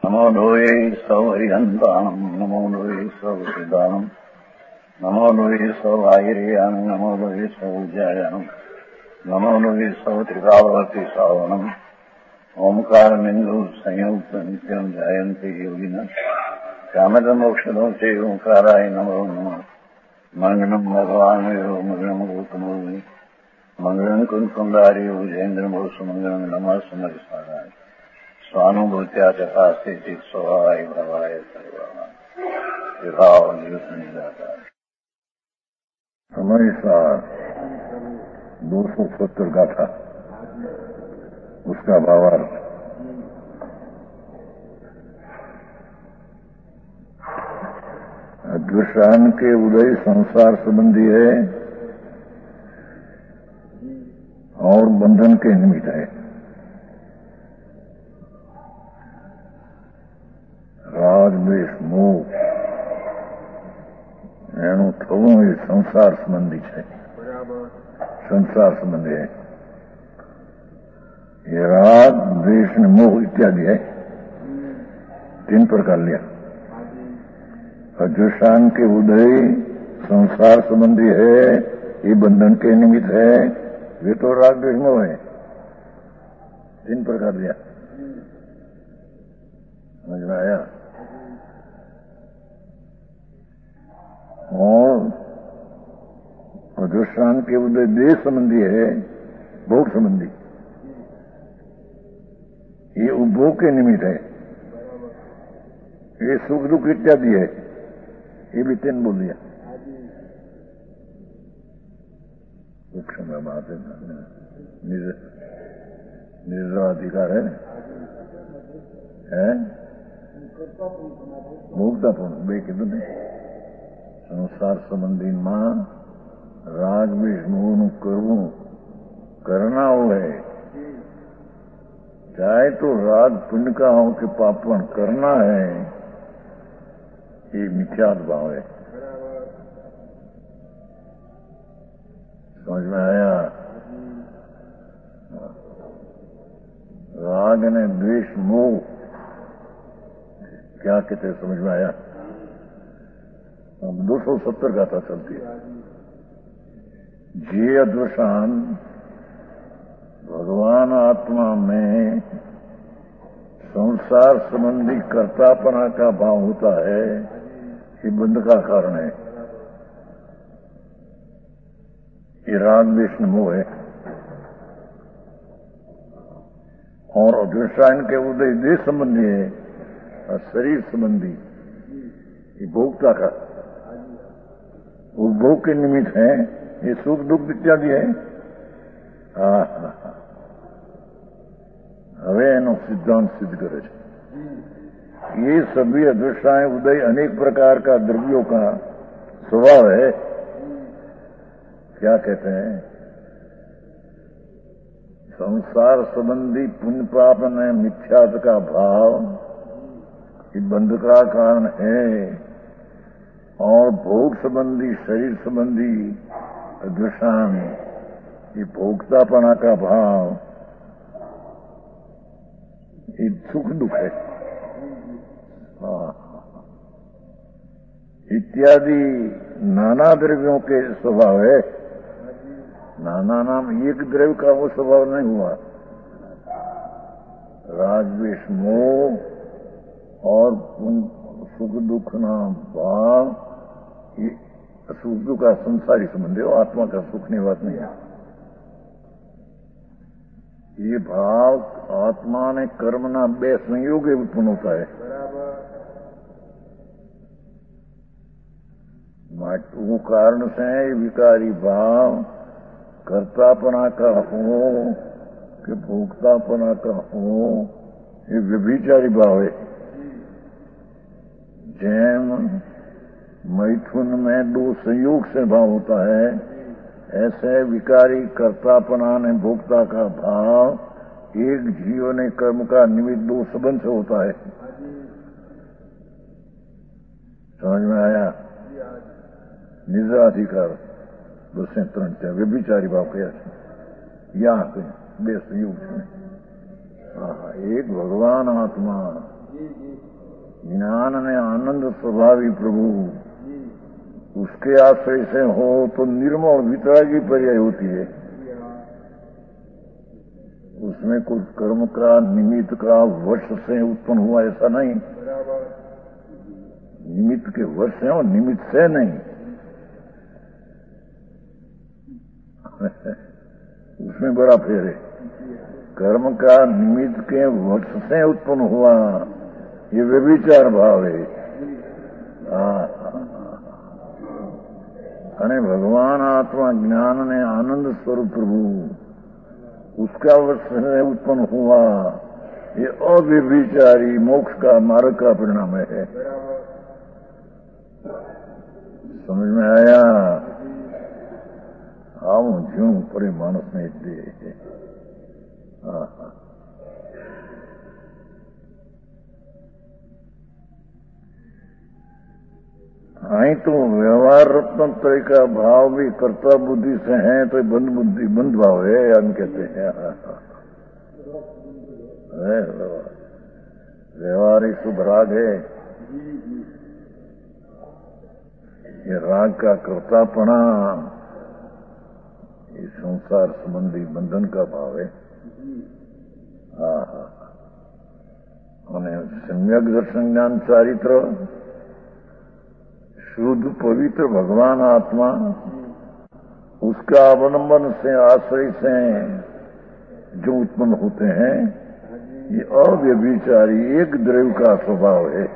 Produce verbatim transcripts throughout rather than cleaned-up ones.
नमो लोये सौहरिहन्ताम् नमो लोये सौहृदानम् नमो लोये सौभागिर्याम् नमो लोये सौज्यायाम् नमो लोये सौत्रिकावती सावनम् ओंकारमिन्दु संयुक्त नित्यम् जायन्ते योगिनः कामदमोक्षदो च ओंकाराय नमो नमः मंगलम् भगवान् यो मंगलम् गौतमोनि मंगलम् कुंकुमधारी उजेन्द्रमोसु मंगलम् नमः समरिसाराय स्वानुभूत्या चकास्ते चित स्वभावाय भवाय सर्वभाव विभाव निरुद्ध निजाता। हमारे साथ दो सौ सत्तर गाथा उसका भावार्थ। अद्वैतान के उदय संसार संबंधी है और बंधन के निमित्त है। राग द्वेष मोह एनु थोड़ो ये संसार संबंधी है, संसार संबंधी है। ये राग द्वेष मोह इत्यादि है, तीन प्रकार लिया। अद्वैतान के उदय संसार संबंधी है, ये बंधन के निमित्त है, वे तो राग द्वेष मोह है, तीन प्रकार लिया। समझ में आया? और अद्वैतान के उदय देश संबंधी है, भोग संबंधी, ये उपभोग के निमित्त है, ये सुख दुख इत्यादि है, ये भी तीन बोल दिया। बात है निर्जराधिकार है, है? मुक्तापूर्ण बे कीधुं ने संसार संबंधी मां राग द्वेष मोहनु करवू करना हो है, चाहे तो राग पुण्य का हो कि पापण करना है, ये मिथ्यात्व भाव है। समझ में आया? राग ने द्वेष मोह क्या कहते हैं, समझ में आया? अब दो सौ सत्तर गाथा चलती है। जे अद्वैतान भगवान आत्मा में संसार संबंधी कर्तापना का भाव होता है, ये बंध का कारण है, ये राग द्वेष मोह है। और अद्वैतान के उदय देश संबंधी है और शरीर संबंधी, ये भोक्ता का उपभोग के निमित्त है, ये सुख दुख इत्यादि है। हवे एनो सिद्धांत सिद्ध करे। ये सभी अद्वैताएं उदय अनेक प्रकार का द्रव्यों का स्वभाव है। क्या कहते हैं? संसार संबंधी पुण्य पाप में मिथ्यात्व का भाव ये बंध का कारण है, और भोग संबंधी शरीर संबंधी अद्वैतान ये भोक्तापना का भाव ये सुख दुख है इत्यादि नाना द्रव्यों के स्वभाव है। नाना नाम एक द्रव्य का वो स्वभाव नहीं हुआ। राग द्वेष मोह और सुख दुख नाम भाव, ये सुख दुख का संसारी संबंध है, आत्मा का सुख नहीं, बात नहीं है। ये भाव आत्मा ने कर्म ना बे संयोग उत्पन्न होता है। वो कारण से विकारी भाव कर्तापना का हो कि भोक्तापना का हो, ये व्यभिचारी भाव है। जैन मैथुन में दो संयोग से भाव होता है, ऐसे विकारी कर्तापना ने भोक्ता का भाव एक जीव ने कर्म का निमित्त दो संबंध से होता है। समझ में आया? निजाधिकार दो से त्रण थे व्यभिचारी भाव कया यहाँ पे बेसंयोग से। एक भगवान आत्मा ज्ञान ने आनंद स्वभावी प्रभु उसके आश्रय से हो तो निर्मल वितरागी पर्याय होती है। उसमें कुछ कर्म का निमित्त का वर्ष से उत्पन्न हुआ ऐसा नहीं, निमित्त के वर्ष से और निमित्त से नहीं। उसमें बड़ा फेर है। कर्म का निमित्त के वर्ष से उत्पन्न हुआ ये व्यभिचार भाव है। अने भगवान आत्मा ज्ञान ने आनंद स्वरूप प्रभु उसका वर्ष से उत्पन्न हुआ ये अव्यभिचारी मोक्ष का मार्ग का परिणाम है। समझ में आया? आओ ज्यों परे मानस में दे। आई तो व्यवहार रत्न तरह का भाव भी कर्ता बुद्धि से है तो बंद बुद्धि बंद भाव है हम कहते हैं। व्यवहार ही शुभ राग है। ये राग का कर्तापना ये संसार संबंधी बंधन का भाव है। उन्हें सम्यक दर्शन ज्ञान चारित्र शुद्ध पवित्र भगवान आत्मा उसका अवलंबन से आश्रय से जो उत्पन्न होते हैं ये अव्यभिचारी एक द्रव्य का स्वभाव है।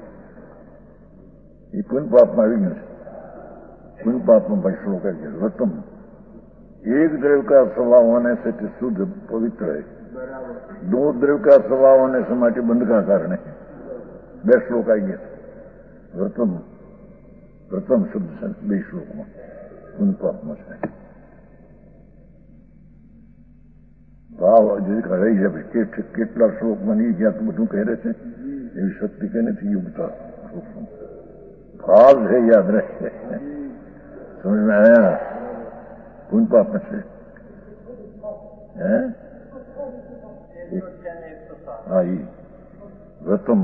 ये पुण्य पाप में भी पुण्य पाप में वैष्णव का रतम एक द्रव्य का स्वभाव होने से शुद्ध पवित्र है। दो द्रव्य का स्वभाव होने से माटी बंध का कारण है। वैष्णव का ये रतम प्रथम शुद्ध બે શ્લોકમાં પુણ્ય પાપમાં છે ભાવ હજી રહી જાય કે કેટલા શ્લોકમાં નહીં ગયા તો બધું કહે છે એવી શક્તિ કે નથી યુગતા ભાવ છે યાદ રહે। સમજ में आया? પુણ્ય પાપમાં છે હા એ વ્રતમ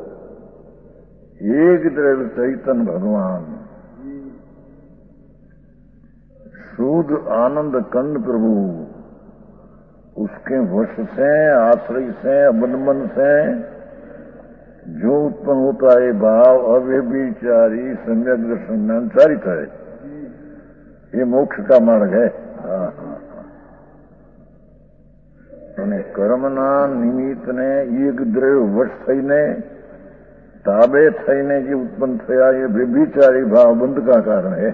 एक द्रव्य चैतन्य भगवान शुद्ध आनंद कंद प्रभु उसके वश से आश्रय से अवलंबन से जो उत्पन्न होता है भाव अव्यभिचारी सम्यक दर्शन ज्ञान चारित है। ये मोक्ष का मार्ग है। कर्मना निमित्त ने एक द्रव्य वश थईने ताबे थईने जी उत्पन्न थया ये व्यभिचारी भाव बंध का कारण है।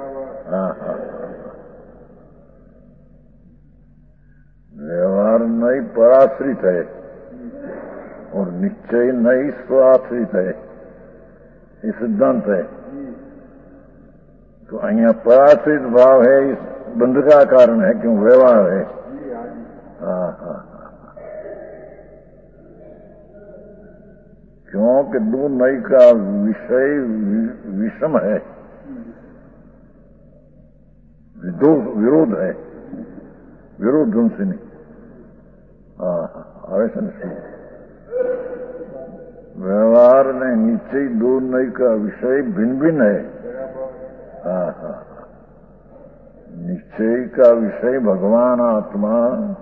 व्यवहार नहीं पराश्रित है और निश्चय नहीं स्वाश्रित है। ये सिद्धांत है। तो यहाँ पराश्रित भाव है इस बंध का कारण है क्यों व्यवहार है। हाँ हाँ क्योंकि दो नई का विषय विषम है, दो विरोध है, विरोध उनसे नहीं। हाँ ऐसा नहीं। व्यवहार में नीचे दो नई का विषय भिन्न भिन्न है। हाँ हाँ निश्चय का विषय भगवान आत्मा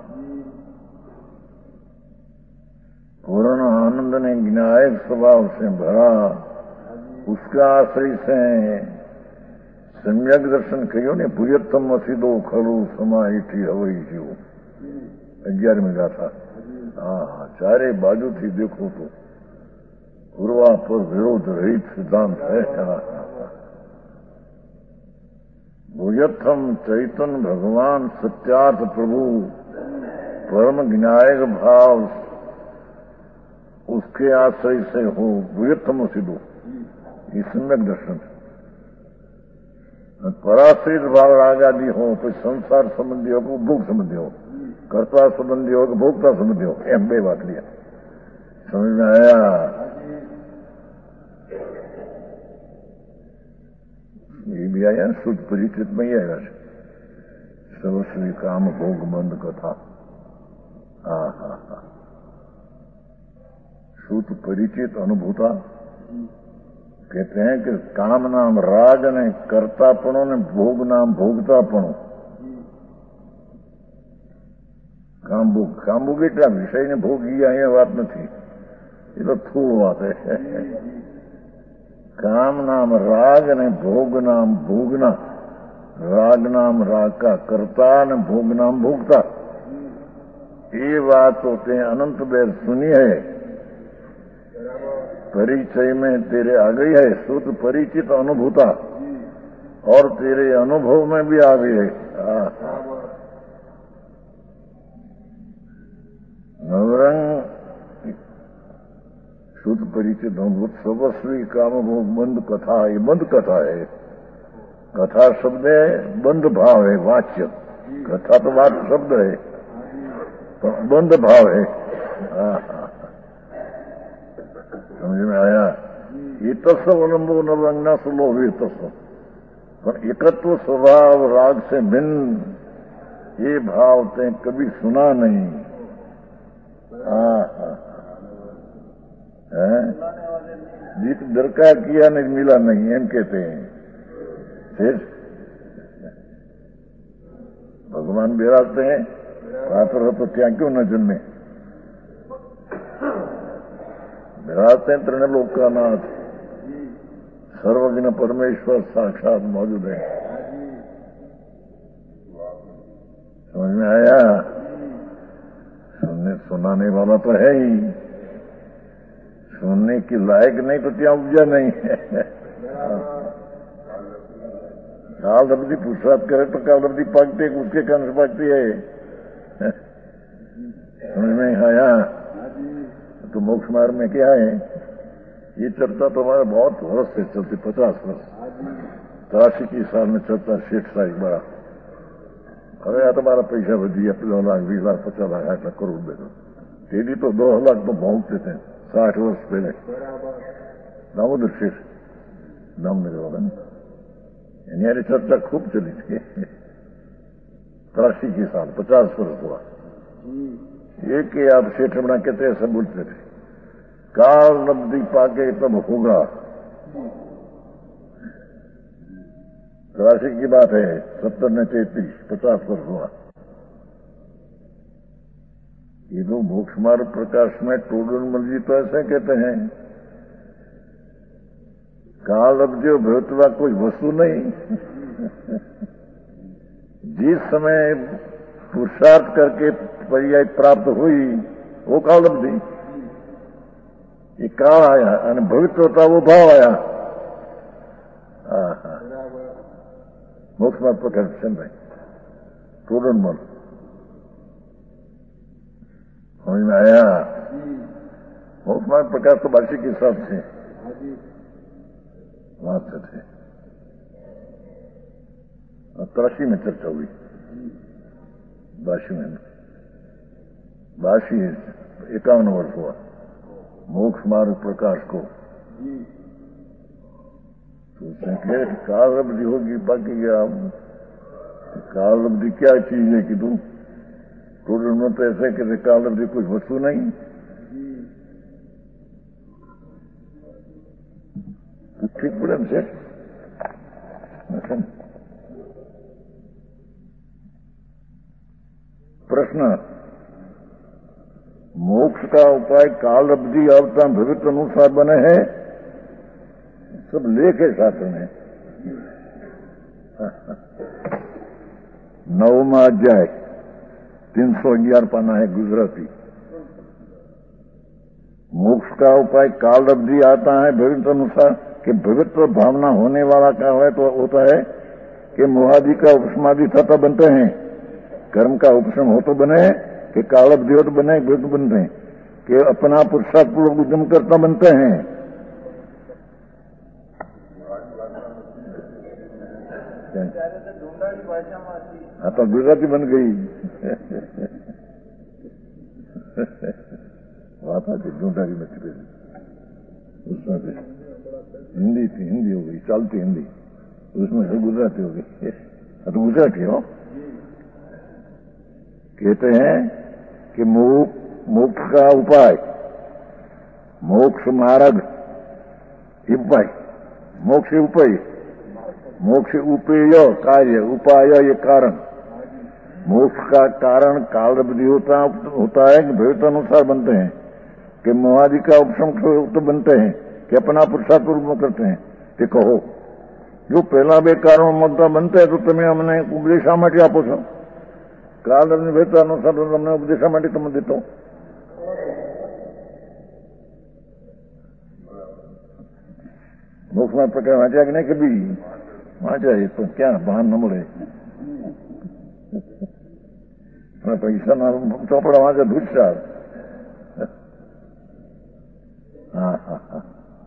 पूर्ण आनंद ने ज्ञायक स्वभाव से भरा उसका आश्रय से सम्यक दर्शन कहो ने प्रियतम सीधो खरु समाहिठी हवई जीव अग्यार में गाथा। हाँ चारे बाजू थी देखो तो पूर्वा पर विरोध रहित सिद्धांत है। भूयत्थम चैतन्य भगवान सत्यार्थ प्रभु परम ज्ञायक भाव उसके आश्रय से हो भूयत्थम सिद्धो ये सम्यक दर्शन। पराश्रित भाव राग आदि हो तो संसार संबंधी हो उपभोग संबंधी हो, कर्ता संबंधी हो भोक्ता संबंधी हो, एम बे बात लिया। समझ में आया? ये भी आया शुद्ध परिचित में ही आएगा सर्वस्वी काम भोग मंद कथा। हाँ हाँ हाँ सूत परिचित अनुभूता कहते हैं कि काम नाम राग ने कर्तापणो ने भोग नाम भोगतापणो કામ ભોગ કામ ભોગ એટલે વિષયને ભોગી અહીંયા વાત નથી, એ તો થોડ વાત છે. કામ નામ રાગ અને ભોગ નામ ભોગના, રાગ નામ राग का कर्ता ने भोग नाम भोगता. ये बात तो ते अनंत बेर सुनी है, परिचय में तेरे आ गई है. शुद्ध परिचित अनुभूता और तेरे अनुभव में भी आ गई है. नवरंग शुद्ध परिचित अनुभूत सर्वस्वी काम भोग बंद कथा, ये बंद कथा है. कथा शब्द है, बंद भाव है वाच्य. कथा तो वाच्य शब्द है, तो बंद भाव है. समझ में आया? ये तस्वलंबो नवरंगना सुलोभी तस्व, पर एकत्व स्वभाव राग से भिन्न ये भाव ते कभी सुना नहीं. जीत दरकार किया नहीं मिला नहीं, एम कहते हैं. फिर भगवान बिराजते हैं, रात रात तो क्या क्यों न जन्मे. विराजते हैं त्रिलोक का नाथ, सर्वज्ञ परमेश्वर साक्षात मौजूद है. समझ में आया? सुनने सुनाने वाला तो है ही, सुनने की लायक नहीं तो क्या उपजा नहीं है. काल रब्दी पुरुषार्थ करे तो काल रब्दी पाकती है, उसके कारण से पाकती है. समझ में आया? तो मोक्ष मार्ग में क्या है? ये चर्चा तो हमारा बहुत वर्ष से चलती, पचास वर्ष तिरासी की साल में चलता. सेठ साहिब बड़ा अरे आ तुम्हारा पैसा वधी गया, पचास लाख बीस लाख पचास लाख आठ लाख करोड़ देखो. तेरी तो दो लाख तो भोगते थे साठ वर्ष पहले. दामोदर सेठ नाम मेरे वाला यानी चर्चा खूब चली थी. तिरासी की साल पचास वर्ष हुआ. एक के आप सेठ बना कहते ऐसा बोलते थे, काल नब्दी पाके तब होगा. तिरासी की बात है, सत्तर ने तैतीस पचास वर्ष हुआ. ये लोग मोक्ष मार्ग प्रकाश में टोडरमल जी तो ऐसे कहते हैं, काल अब जो भगवतवा कोई वस्तु नहीं. जिस समय पुरुषार्थ करके पर्याय प्राप्त हुई वो काल अवधि. ये काल आया और भविष्य होता वो भाव आया. मोक्ष मार्ग प्रकाश चल रहे टोडरमल. समझ में आया? मोक्ष मार्ग प्रकाश तो बाशी के हिसाब से वहां से थे. तिरासी में चर्चा हुई बाशी में. बाशी इक्यावन वर्ष हुआ मोक्ष मार्ग प्रकाश को. तो उसने काल अवधि होगी बाकी क्या. काल अवधि क्या चीज है कि तू टोटल में तो ऐसे कहते काल अवधि कुछ वस्तु नहीं. तो ठीक पड़े हमसे. प्रश्न, मोक्ष का उपाय काल अवधि अवता भविष्य अनुसार बने हैं. सब लेख है शास्त्र में. नवमा अध्याय तीन सौ ग्यारह पाना है गुजराती. मोक्ष का उपाय काल अवधि आता है भविष्य अनुसार कि भविष्य भावना होने वाला क्या है तो होता है कि मोहादि का उपशमादि तथा बनते हैं. कर्म का उपशम हो तो बने, कि काल अवधि हो तो बने, भविष्य बनते हैं, कि अपना पुरुषार्थ पूर्वक उद्यम करता बनते हैं. हाँ तो गुजराती बन गई. बात आती ढूंढारी में छिपे उसमें से हिंदी थी, हिंदी हो गई, चलती हिंदी, उसमें से गुजराती हो गई. तो गुजराती हो कहते हैं कि मोक्ष का उपाय मोक्ष मार्ग उपाय, मोक्ष उपाय, मोक्ष उपेय कार्य, उपाय ये कारण। मोक्ष का कारण काल बुद्धि होता होता है कि भविष्य अनुसार बनते हैं, कि मोहादि का उपशम तो बनते हैं, कि अपना पुरुषार्थ पूर्व करते हैं। कि कहो जो पहला बे कारण मुद्दा बनते हैं तो तुम्हें हमने उपदेशा माटे आपो छो, काल भविष्य अनुसार તમને ઉપદેશા માટે તમે દેતો। મોક્ષમાં પ્રકાર વાંચ્યા કે નહીં કદી? વાંચ્યા એ તો ક્યાં ભાન ન મળે। પૈસાના ચોપડા વાંચે ધૂસાર। હા હા હા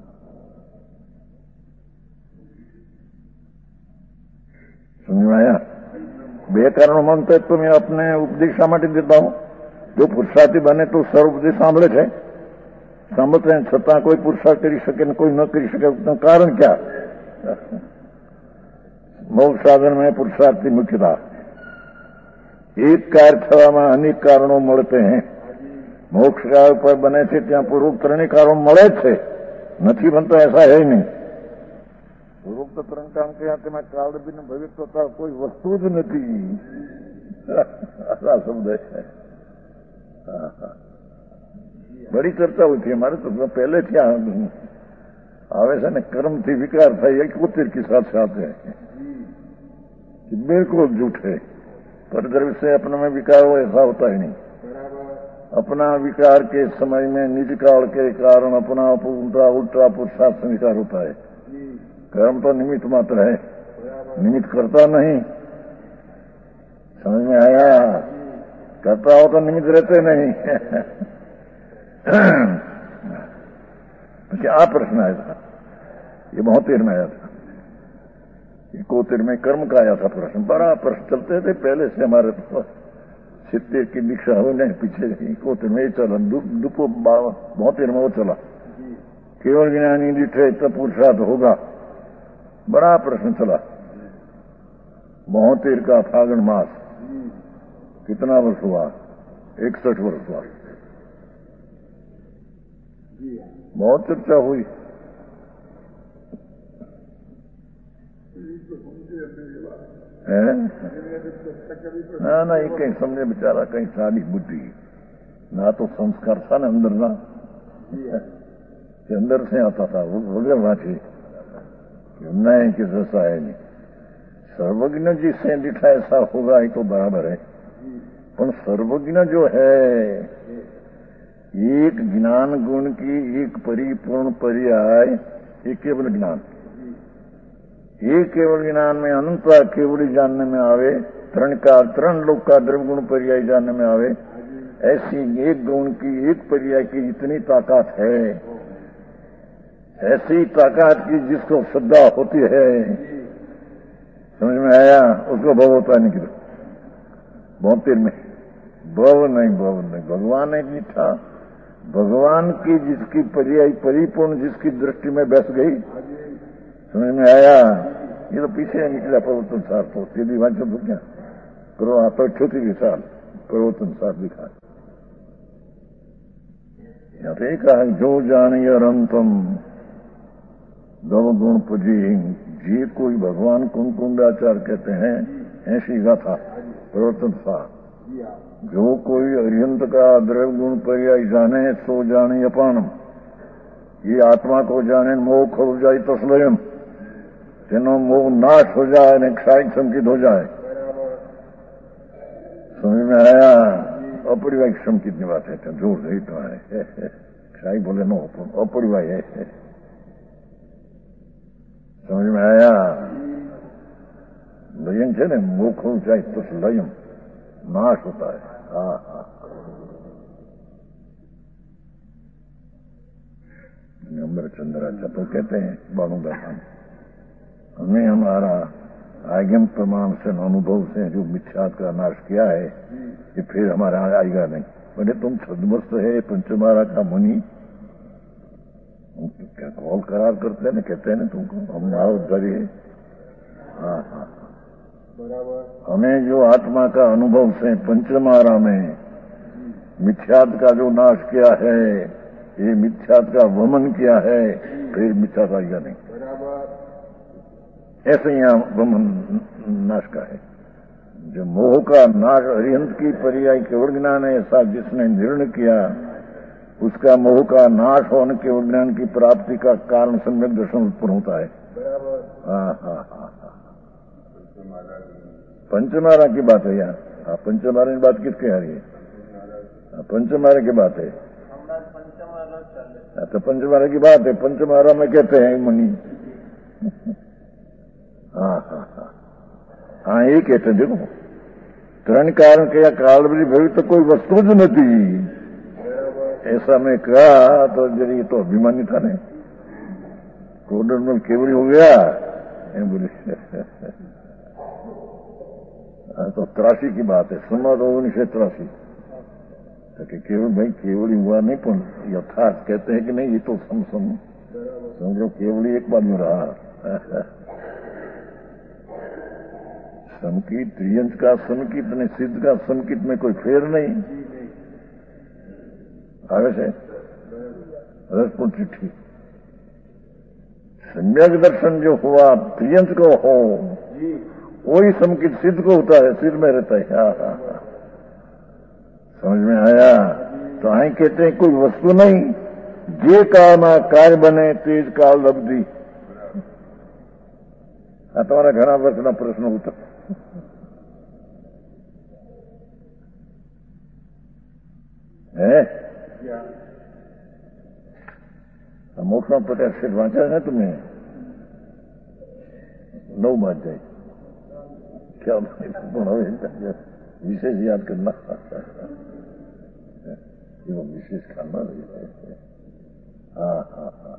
समझ में आया? बे कारण मानते तो मैं अपने उपदेश शा માટે देता हूं? जो पुरुषार्थी बने तो सर्व उपदेश सांभळे छे, सांभळते हैं छतां कोई पुरुषार्थ करी शके ने कोई न करी शके, उसનું कारण क्या? मोक्ष साधन में पुरुषार्थी मुख्यता। एक कार्य થવામાં अनेक कारणों મળते हैं। मोक्ष का उपाय बने थे ત્યાં પૂર્વોક્ત ત્રણેય કારણો મળે છે, નથી બનતો ऐसा है नहीं। પૂર્વોક્ત ત્રણ કામ કર્યા તેમાં કાળ બિન ભવિષ્યતા કોઈ વસ્તુ જ નથી। આ શબ્દ છે। બડી ચર્ચા હોય છે અમારે તો પહેલેથી આવે છે ને, કર્મથી વિકાર થાય એકોતેર की साथ साथ है, बिल्कुल झूठ है। परद्रव्य से अपने में विकार हो ऐसा होता ही नहीं। अपना विकार के समय में निज काल के कारण अपना उल्टा उल्टा पुरुषार्थ विकार होता है। कर्म तो निमित्त मात्र है, निमित्त करता नहीं। समझ में आया? करता हो तो निमित्त रहते नहीं। तो क्या प्रश्न आया था? ये बहुतेर में आया था, इकोतेर में कर्म का आया था प्रश्न। बड़ा प्रश्न चलते थे पहले से हमारे सित्तेर की दीक्षा हो नहीं, पीछे इकोतेर में चला, दुपो बहुतेर में वो चला। केवल ज्ञानी दिखे तो पुरुषार्थ होगा, बड़ा प्रश्न चला। बहुतेर का फागण मास कितना वर्ष हुआ? इकसठ वर्ष हुआ। बहुत चर्चा हुई। है ना ना ये कहीं समझे बेचारा, कहीं सारी बुद्धि ना तो संस्कार था ना अंदर, ना अंदर से आता था वो वगैरह वाचे नहीं कि ऐसा है नहीं। सर्वज्ञ जिससे दिखा ऐसा होगा ये तो बराबर है, पर सर्वज्ञ जो है एक ज्ञान गुण की एक परिपूर्ण पर्याय, एक केवल ज्ञान, एक केवल ज्ञान में अनंतता केवली जानने में आवे, त्रण का त्रण लोक का द्रव्य गुण पर्याय जानने में आवे, ऐसी एक गुण की एक पर्याय की इतनी ताकत है, ऐसी ताकत की जिसको श्रद्धा होती है। समझ में आया? उसको भव होता नहीं। किधर बहुतेर में भव नहीं, भव नहीं, भगवान एक था। भगवान की जिसकी पर्याय परिपूर्ण जिसकी दृष्टि में बैठ गई, समझ में आया? ये तो पीछे निकला प्रवर्तन सार, तो सीधी वांचो तो क्या करो, आप तो छोटी विशाल प्रवर्तन सार दिखा। यहाँ पे कहा जो जानिए अनंतम दव गुण पुजी, जी कोई भगवान कुंकुंडाचार कहते हैं, ऐसी गाथा प्रवर्तन सार। जो कोई अरिहंत का द्रव्य गुण पर्याय जाने सो जाने अपानम, ये आत्मा को जाने मोह खो जाए तस्लयम, तेनो मोह नाश हो जाए ने क्षायिक संकित हो जाए। समझ में आया? अपरिवाहिक संकित की बात है, जोर नहीं तो है, क्षायिक बोले नो तो अपरिवाही है। समझ में आया? लयन है ना, मोह खो जाए तस्लयम, नाश होता है। हाँ हाँ नंबर चंद्राचा तो कहते हैं बाणुदान, हमें हमारा आगम प्रमाण से अनुभव से जो मिथ्या का नाश किया है, ये फिर हमारा आएगा नहीं। बोले तुम सदमस्त है पंचमारा का मुनि, क्या कॉल करार करते हैं ना, कहते हैं ना तुमको हम आओ डरे। हाँ हाँ हमें जो आत्मा का अनुभव से पंचमारा में मिथ्यात का जो नाश किया है, ये मिथ्या का वमन किया है, फिर मिथ्या का या नहीं। ऐसे यहां वमन नाश का है। जो मोह का नाश अरिहंत की पर्याय केवल ज्ञान है, ऐसा जिसने निर्णय किया उसका मोह का नाश होने केवल ज्ञान की प्राप्ति का कारण सम्यक दर्शन उत्पन्न होता है। हाँ हाँ हाँ हाँ पंचमारा की बात है यहाँ। हाँ पंचमारा की बात किसके आ रही है? पंचमारा की बात है। तो पंचमारा की बात है, पंचमारा में कहते हैं मनी। हाँ हाँ हाँ हाँ ये कहते हैं। देखो त्रण कारण के काल भी भवी तो कोई वस्तु ज नहीं, ऐसा मैं कहा तो जरिए तो अभिमानी था ने कोडरमल केवड़ी हो गया बोले। तो त्रासी की बात है, समाज ओगनीस त्रासी कि केवल भाई केवली हुआ नहीं, पर यथार्थ कहते हैं कि नहीं, ये तो सम सम समझो केवली एक बार में रहा। समकित त्रियंश का समकित ने सिद्ध का समकित में कोई फेर नहीं। आगे से रसपुर चिट्ठी सम्यक दर्शन जो हुआ त्रियंश को हो वही समकित सिद्ध को होता है, सिर में रहता है। हाँ हाँ हाँ समझ में आया? तो आई कहते हैं कोई वस्तु नहीं, जे काल में कार्य बने तेज काल लब्धि। हाँ तुम्हारा घना वर्ष ना प्रश्न होता है। मोक्ष में पचास सेठ वांचा है तुम्हें? नौ बात जाए क्या विशेष याद करना, विशेष खाना। हाँ हाँ हाँ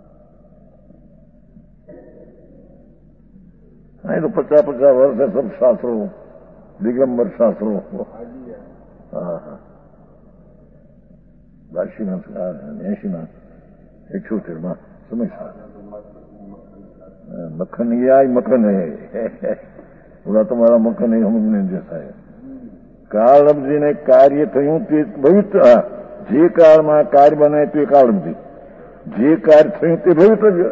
नहीं तो पचास पचास वर्ष है सब शास्त्रों दिगंबर शास्त्रों। हाँ हाँ बासी में ऐसी में एक छोटे माँ समझ मक्खन ये आई मक्खन है बोला तुम्हारा मक्खन नहीं समझने जैसा है। काल अवधि ने कार्य थયું તે ભવિષ્ય, જે કાળમાં કાર્ય બને તે કાળ અવધિ, જે કાર્ય થયું તે ભવિષ્ય।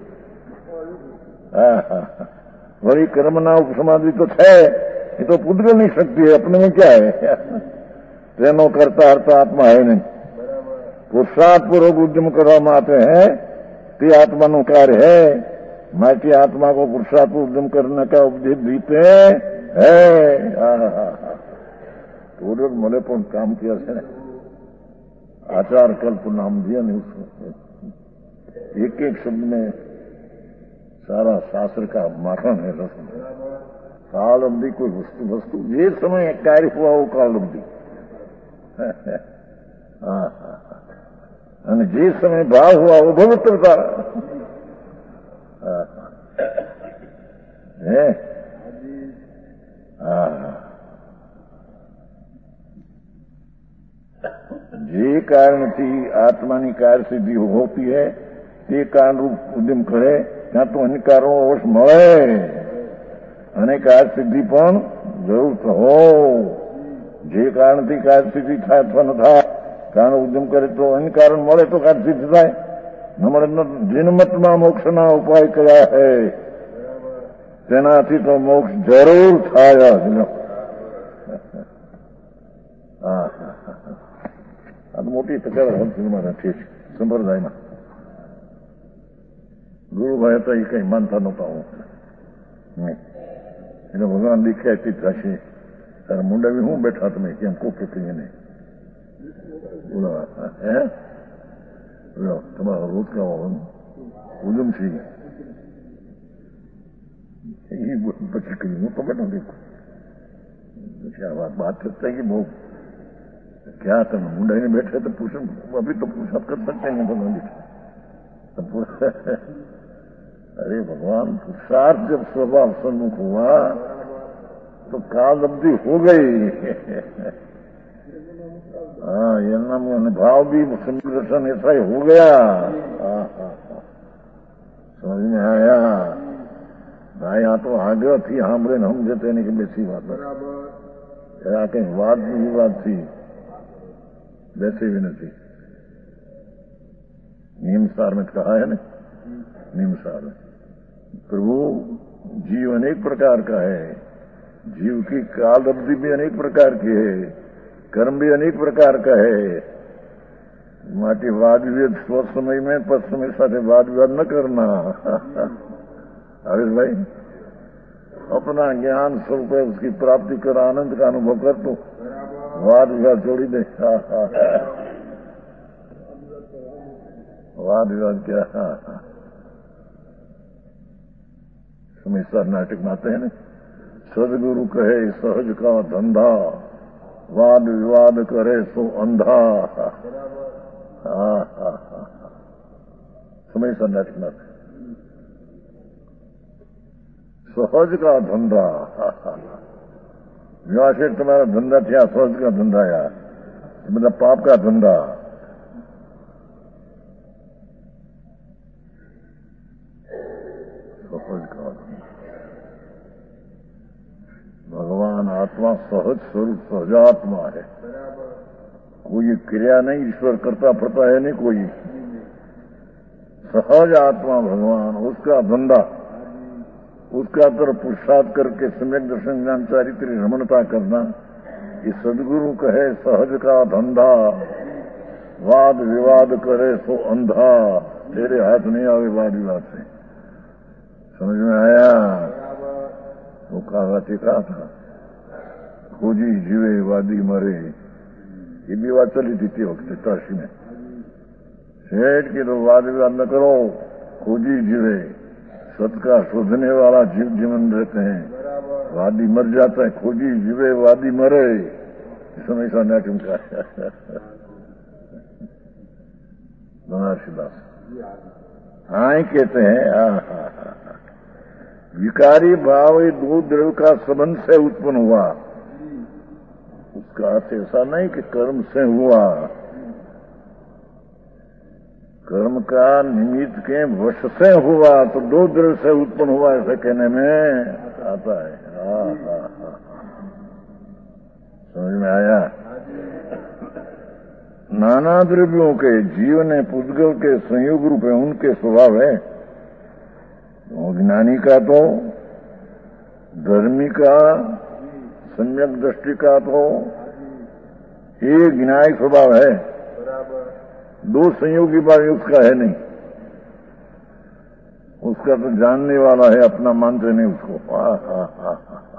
હા હા वही कर्मना उपसमाधि तो है, ये तो पुद्गल नहीं सकती है, अपने में क्या है? तेनो करता हरता आत्मा है नहीं। पुरुषार्थ पूर्वक उद्यम करवा माते हैं ते आत्मा नो कार्य है। माटी आत्मा को पुरुषार्थ उद्यम करने का उपदेश देते है। तो मोले पण काम किया है आचार कल्प नाम दिया नहीं उसको, एक एक शब्द में सारा शास्त्र का माखन है रस। काल अवधि कोई वस्तु वस्तु जे समय कार्य हुआ वो काल अवधि। અને જે સમય ભાવ हुआ वो पवित्रता है। જે કારણથી આત્માની કાર્ય સિદ્ધિ હોતી है તે કારણ રૂપ ઉદ્યમ કરે ત્યાં તો અનેકારો અવશ્ય મળે અને કાર્ય સિદ્ધિ પણ જરૂર हो। જે કારણથી કાર્ય સિદ્ધિ થાય અથવા ન થાય કારણ ઉદ્યમ કરે તો અન્ય કારણ મળે તો કાર્ય સિદ્ધ થાય ન મળે જીન મતમાં મોક્ષના ઉપાય કર્યા है તેનાથી તો મોક્ષ જરૂર થાય। હા આ તો મોટી તકરાર હંસમાં ઠીક સંપ્રદાયમાં ગુરુભાઈ હતા એ કઈ માનતા નહોતા હું એટલે ભગવાન દીખ્યા એટલી થશે તારા મુંડાવી હું બેઠા તમે કેમ કોકે કહીએ નહીં બોલો હે બોલો તમારો રોજ का ઉદમ છે એ પછી કહ્યું હું તો બેઠો દેખો क्या बात बात करते हैं कि वो क्या करना मुंडाई बैठे तो पूछ अभी तो पूछ आप कर सकते हैं भगवान जी। अरे भगवान पुरुषार्थ जब स्वभाव सन्मुख हुआ तो काल अवधि हो गई। हाँ ये नाम अनुभव भी दर्शन ऐसा ही हो गया। समझ में आया भाई? यहाँ तो आगे थी हमरे हम जते नहीं कि बेसी बात है कहीं वाद नहीं बात थी वैसे भी नहीं। निमसार में कहा है ना, निमसार में प्रभु जीव अनेक प्रकार का है, जीव की काल अवधि भी अनेक प्रकार की है, कर्म भी अनेक प्रकार का है। माटी वाद विवाद स्व समय में पश्चिमी साथे वाद विवाद न करना। आवेश भाई, अपना ज्ञान स्वरूप है, उसकी प्राप्ति कर, आनंद का अनुभव कर, तो वाद विवाद छोड़ी दे। वाद विवाद क्या? हमेशा नाटक में आते हैं ना, सदगुरु कहे सहज का धंधा, वाद विवाद करे सो अंधा। हमेशा नाटक में सहज का धंधा। विवाह से तुम्हारा धंधा था, सहज का धंधा यार, मतलब पाप का धंधा। सहज का भगवान आत्मा सहज स्वरूप सहजात्मा है, कोई क्रिया नहीं ईश्वर करता पड़ता है नहीं कोई, सहज आत्मा भगवान, उसका धंधा, उसका तरफ पुरुषार्थ करके सम्यक दर्शन ज्ञान चारित्र रमणता करना, ये सदगुरु कहे सहज का धंधा, वाद विवाद करे सो अंधा। तेरे हाथ नहीं आवे वाद विवाद से, समझ में आया? वो कहा टीका था, खोजी जीवे वादी मरे, ये भी बात चली थी थी वक्त काशी में। सेठ की तो वाद विवाद न करो, खोजी जीवे, सत का शोधने वाला जीव जीवन रहते हैं, वादी मर जाता है, खोजी जीवे वादी मरे, हमेशा नाटक का बनारसीदास हाँ ही कहते हैं। आ, हा, हा, विकारी भाव ये दो द्रव्य का संबंध से उत्पन्न हुआ, उसका अर्थ ऐसा नहीं कि कर्म से हुआ, कर्म का निमित्त के वश से हुआ तो दो द्रव्य से उत्पन्न हुआ, ऐसा कहने में आता है। हाँ हाँ हाँ, समझ में आया? नाना द्रव्यों के जीवन पुद्गल के संयोग रूप है, उनके स्वभाव है। ज्ञानी का तो, धर्मी का, सम्यक दृष्टि का तो एक न्यायिक स्वभाव है, दो संयोगी बात उसका है नहीं, उसका तो जानने वाला है, अपना मानते नहीं उसको। हा हा हा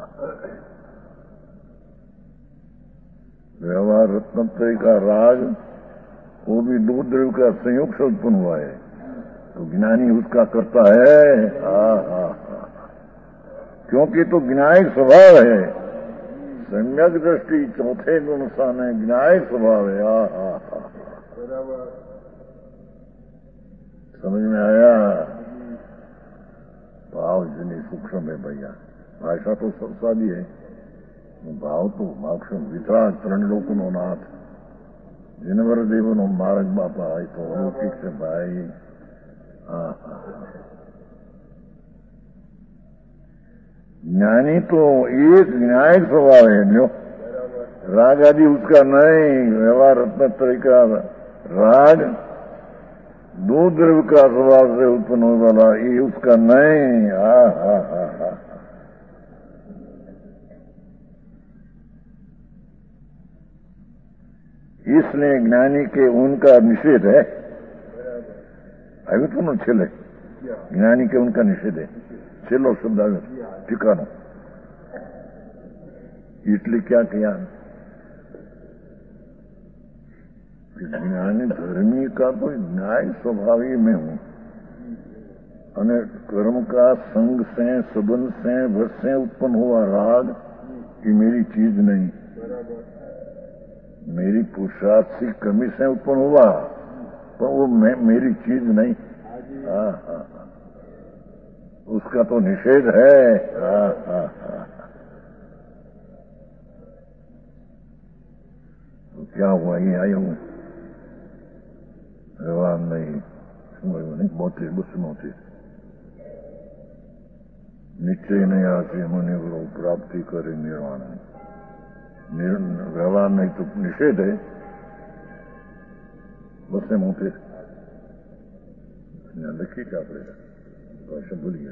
व्यवहार रत्नत्रय का राग, वो भी दो द्रव्य का संयोग से उत्पन्न हुआ है, तो ज्ञानी उसका करता है। हा हा हा, क्योंकि तो ज्ञायिक स्वभाव है, सम्यक दृष्टि चौथे गुण सान है, ज्ञायिक स्वभाव है। हा हा हा, समझ में आया? भाव जिन्हें सूक्ष्म है भैया, भाषा तो सब सादी है, भाव तो माक्षम वितराग त्रण लोकनो नाथ, जिनवर देवनो मार्ग बापा आई तो अलौकिक से भाई। हाँ हाँ, ज्ञानी तो एक न्यायिक स्वभाव है, जो राग आदि उसका नहीं, व्यवहार रत्नत्रय का राग दो द्रव्य का स्वभाव से उत्पन्न होने वाला, ये उसका नहीं। हा हा हा हा, इसलिए ज्ञानी के उनका निषेध है। अभी तो न छेले, ज्ञानी के उनका निषेध है, छेलो शब्द आवे ठिकानो। इसलिए क्या किया, ज्ञानी धर्मी का तो न्याय स्वभावी में हूं, અને कर्म का संग से, संबंध से, वश से उत्पन्न हुआ राग, ये मेरी चीज नहीं, मेरी पुरुषार्थ की कमी से उत्पन्न हुआ, पर वो मैं, मेरी चीज नहीं। हाँ हाँ, उसका तो निषेध है। हाँ हाँ हाँ, तो क्या हुआ, ये आया हूं व्यवहार नहीं, नहीं मोटे बुस मोटे निश्चय नहीं आती मुनि गुरु प्राप्ति करे निर्वाण, व्यवहार नहीं तो निषेध है, बस मोटे लिखिए क्या पड़ेगा, वैसे बोलिए।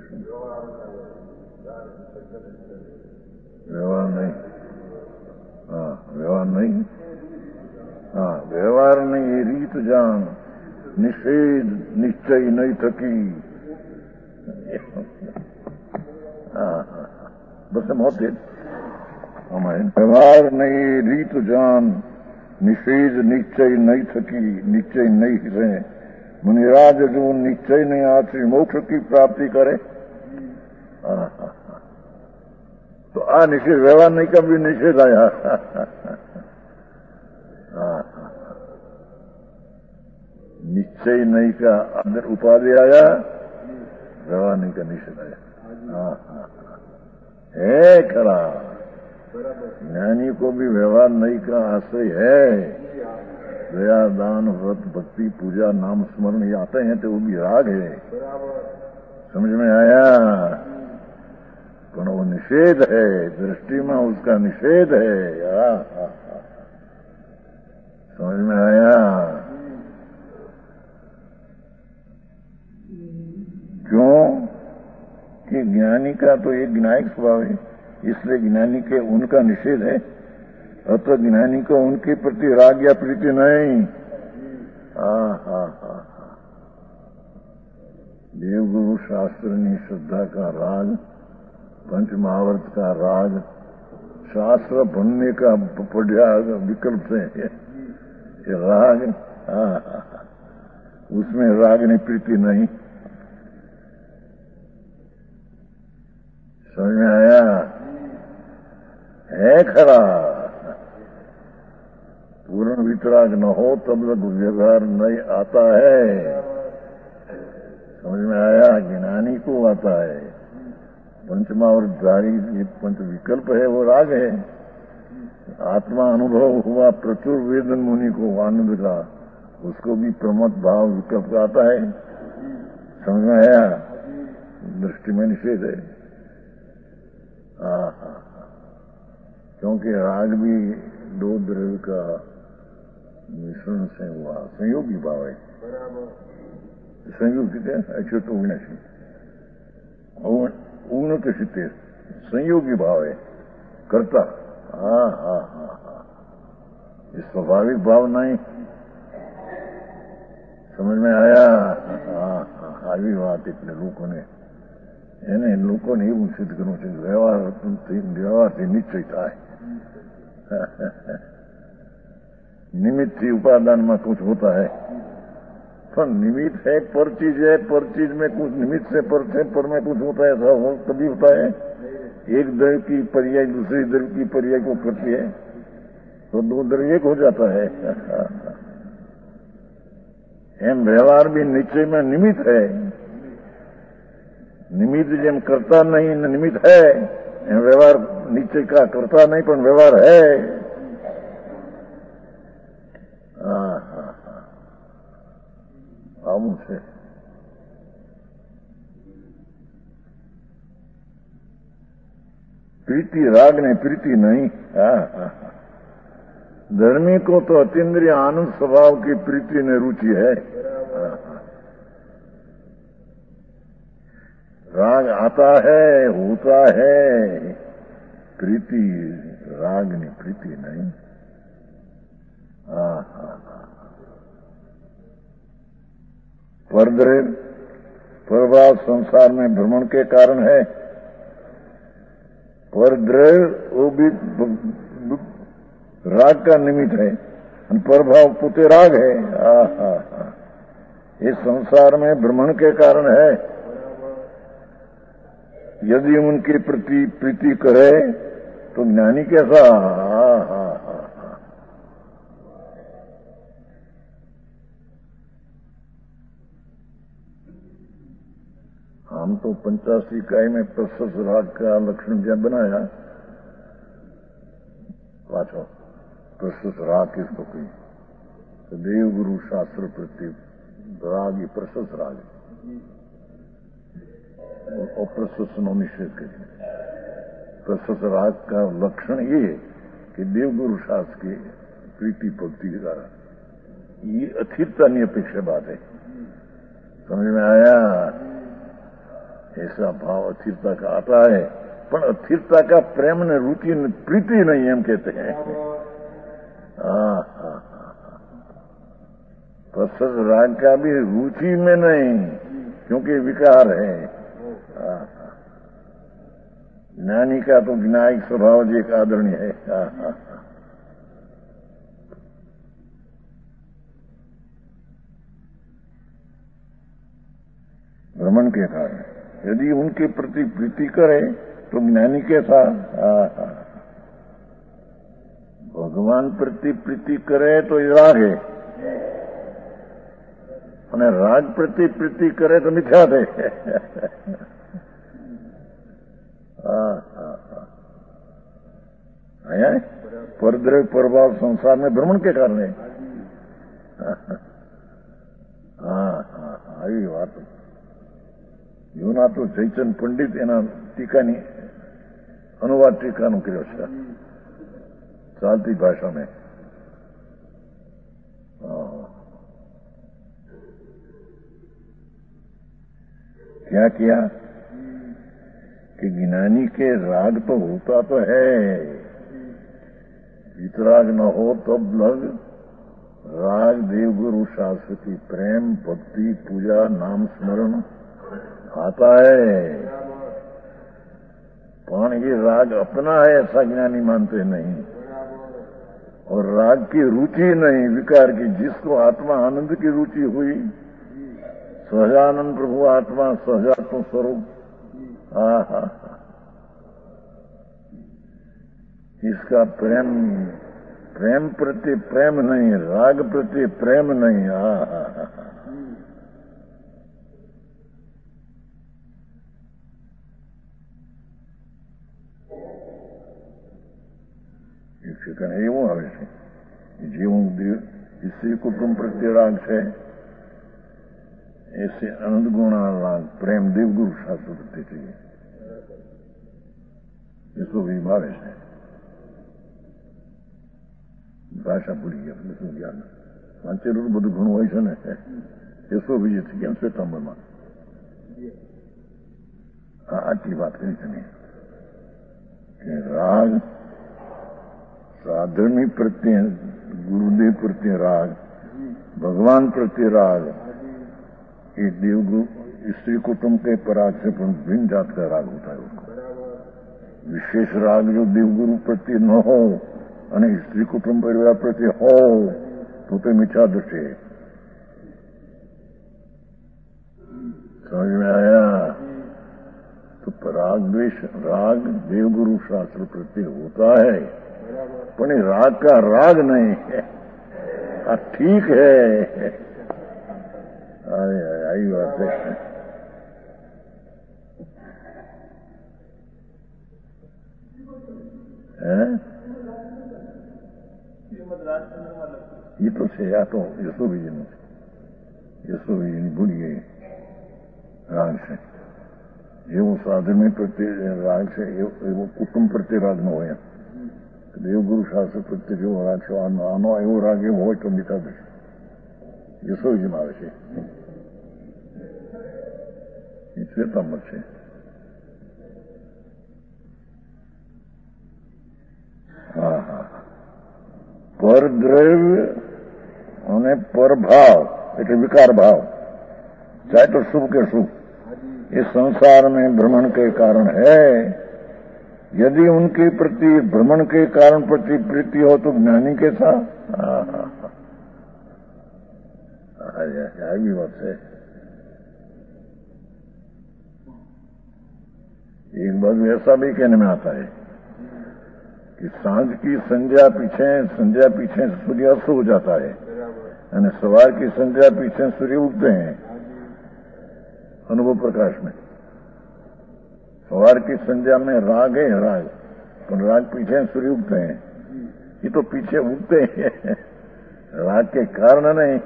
व्यवहार नहीं, हाँ व्यवहार नहीं, हाँ व्यवहार नहीं रीत जान, निषेध निश्चय नहीं थकी। हाँ बस बहुत देर हमारे व्यवहार नहीं रीत जान, निषेध निश्चय नहीं थकी। निश्चय नहीं है मुनिराज जो निश्चय नहीं आती मोक्ष की प्राप्ति करे। हाँ हाँ तो आ निषेध व्यवहार नहीं का भी निषेध आया। हाँ निश्चय नहीं का अंदर उपाधि आया, व्यवहार नहीं का निषेध आया। हाँ हाँ है खरा, ज्ञानी को भी व्यवहार नहीं का आश्रय है। दया दान व्रत भक्ति पूजा नाम स्मरण ये आते हैं तो वो भी राग है, समझ में आया। पर वो निषेध है, दृष्टि में उसका निषेध है। आ, आ, आ, समझ में आया। क्यों कि ज्ञानी का तो एक ज्ञायक स्वभाव है, इसलिए ज्ञानी के उनका निषेध है। अतः ज्ञानी को उनके प्रति राग या प्रीति नहीं। हा हा हा हा देवगुरु शास्त्रनी श्रद्धा का राग, पंच महावर्त का राग, शास्त्र बनने का बढ़िया विकल्प से ये राग। हा हा उसमें राग नहीं प्रीति नहीं। समझ में आया है खरा। पूर्ण वितराग न हो तब तक व्यवहार नहीं आता है। समझ में आया। ज्ञानी को आता है। पंचमा और धारी ये पंच विकल्प है वो राग है। आत्मा अनुभव हुआ प्रचुर वेदन मुनि को आनंद का, उसको भी प्रमद भाव विकल्प का आता है। समझ में आया। दृष्टि में निषेध है। हाँ हाँ क्योंकि राग भी दो द्रव्य का मिश्रण से हुआ, संयोगी भाव है। संयोग कितने अच्छे तो उगने से उगन के सिद्धे संयोगी भाव है करता। हाँ हाँ हाँ हाँ ये स्वाभाविक भाव नहीं। समझ में आया। हाँ हाँ આવી વાત એટલે લોકોને એને લોકોને એવું સિદ્ધ કરવું છે વ્યવહાર વ્યવહારથી નિશ્ચય થાય। निमित्त ही उपादान में कुछ होता है, पर निमित्त है पर चीज है, पर चीज में कुछ निमित्त से पर से पर में कुछ होता है। ऐसा कभी होता है। एक द्रव्य की पर्याय दूसरी द्रव्य की पर्याय को करती है तो दो द्रव्य एक हो जाता है। एम व्यवहार भी निश्चय में निमित्त है। निमित्त जेम करता नहीं निमित्त है, एम व्यवहार निश्चय का करता नहीं पर व्यवहार है। हाँ हाँ हाँ આવું છે। प्रीति राग नहीं प्रीति नहीं। हाँ हाँ धर्मी को तो अतीन्द्रिय आनंद स्वभाव की प्रीति में रुचि है। हाँ हाँ राग आता है होता है, प्रीति राग नहीं प्रीति नहीं। हाँ हाँ परद्रव्य प्रभाव संसार में भ्रमण के कारण है। परद्रव्य वो भी राग का निमित्त है, प्रभाव पुते राग है। हाँ हाँ हाँ इस संसार में भ्रमण के कारण है। यदि उनके प्रति प्रीति करे तो ज्ञानी कैसा। हाँ हाँ हम तो पंचासी इकाई में प्रशस्त राग का लक्षण क्या बनाया। पाछो प्रशस्त राग किसको कही तो देव गुरु शास्त्र प्रति राग ही प्रशस्त राग और प्रशस्त नो निषेध करिए। प्रशस्त राग का लक्षण ये है कि देव गुरु शास्त्र की प्रीति भक्ति के कारण ये अस्थिरता नहीं अपेक्षा बात है। समझ में आया? ऐसा भाव अस्थिरता का आता है, पर अस्थिरता का प्रेम ने रुचि प्रीति नहीं एम कहते हैं। हाँ हाँ प्रसन्न राग का भी रुचि में नहीं, क्योंकि विकार है। हाँ ज्ञानी का तो विनायक स्वभाव जी एक आदरणीय है। हाँ हाँ भ्रमण के कारण यदि उनके प्रति प्रीति करे तो ज्ञानी के साथ भगवान प्रति प्रीति करे तो राग है, और राग प्रति प्रीति करे तो मिथ्या है। आया परद्रव्य प्रभाव संसार में भ्रमण के कारण है। हाँ हाँ आई बात યુના તો જયચંદ પંડિત એના ટીકાની અનુવાદ ટીકાનું કર્યો છે ચાલતી ભાષા में। क्या किया कि ज्ञानी के राग तो होता तो है, वितराग न हो तब लग राग देवगुरु शाश्वती प्रेम भक्ति पूजा नाम स्मरण आता है। पण ये राग अपना है ऐसा ज्ञानी मानते नहीं, और राग की रुचि नहीं विकार की। जिसको आत्मा आनंद की रुचि हुई, सहजानंद प्रभु आत्मा सहजात्म स्वरूप, हा हा इसका प्रेम प्रेम प्रति प्रेम नहीं, राग प्रति प्रेम नहीं। हा हा हा એવું આવે છે જેવું સ્ત્રી કુટુંબ પ્રત્યે રાગ છે, ऐसे आनंद गुणा राग प्रेम देवगुरु शास्त्र प्रत्ये चाहिए। इसको भी भावे છે ભાષા ભૂલી ગયા, શું જ્ઞાન વાંચેલું બધું ઘણું હોય છે ને। એસો બીજે થઈ ગયા શ્વેતાંબરમાં આટલી વાત કરી તમે કે રાગ साधनी प्रत्ये गुरुदेव प्रत्ये राग, भगवान प्रत्ये राग, ये देवगुरु स्त्री कुटुंब के पराग से भिन्न जात का राग होता है। उसको विशेष राग जो देवगुरु प्रत्ये न हो और स्त्री कुटुंब परिवार प्रत्ये हो तो तो मिथ्या दृष्टि है। समझ में आया? तो राग द्वेष राग देवगुरु शास्त्र प्रत्ये होता है, पण राग का राग नहीं है। ठीक है, आई बात है। हैं? ये तो से या तो यशो भी यशो भी भूल गए राग से। ये वो साधन में प्रति राग से वो कुटुंब प्रति राग न हो। देवगुरु शास्त्र प्रत्ये जो राग છે આનો એવો રાગ એવો હોય તો મિથ્યા દૃષ્ટિ યશોજીમાં આવે છે। એ શ્વેતાંબર છે। હા હા પરદ્રવ્ય અને પરભાવ એટલે વિકાર ભાવ, ચાહે તો શુभ के शुभ, इस संसार में भ्रमण के कारण है। यदि उनके प्रति भ्रमण के कारण प्रति प्रीति हो तो ज्ञानी के साथ भी बात है। एक बात ऐसा भी कहने में आता है कि सांझ की संध्या पीछे संध्या पीछे सूर्य अस्त हो जाता है, और सवार की संध्या पीछे सूर्य उगते हैं अनुभव प्रकाश में। सवार की संध्या में राग है राग, पर राग पीछे सूर्य उगते हैं। ये तो पीछे उगते हैं, राग के कारण नहीं।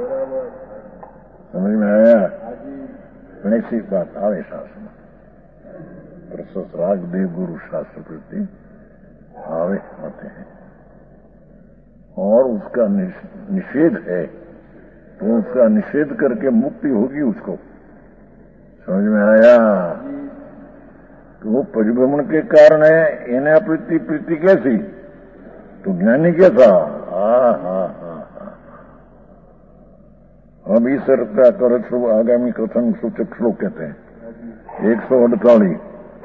समझ में आया? ऐसी बात आवे शास्त्र में, प्रशस्त राग देव गुरु शास्त्र प्रति आवे आते हैं, और उसका निषेध है तो उसका निषेध करके मुक्ति होगी उसको। समझ में आया? तो वो परिभ्रमण के कारण है, इन्हें प्रीति प्रीति कैसी, तो ज्ञानी कैसा? हा हा हा हा। अब इस का कर आगामी कथन सूचक श्लोक कहते हैं एक सौ अड़तालीस।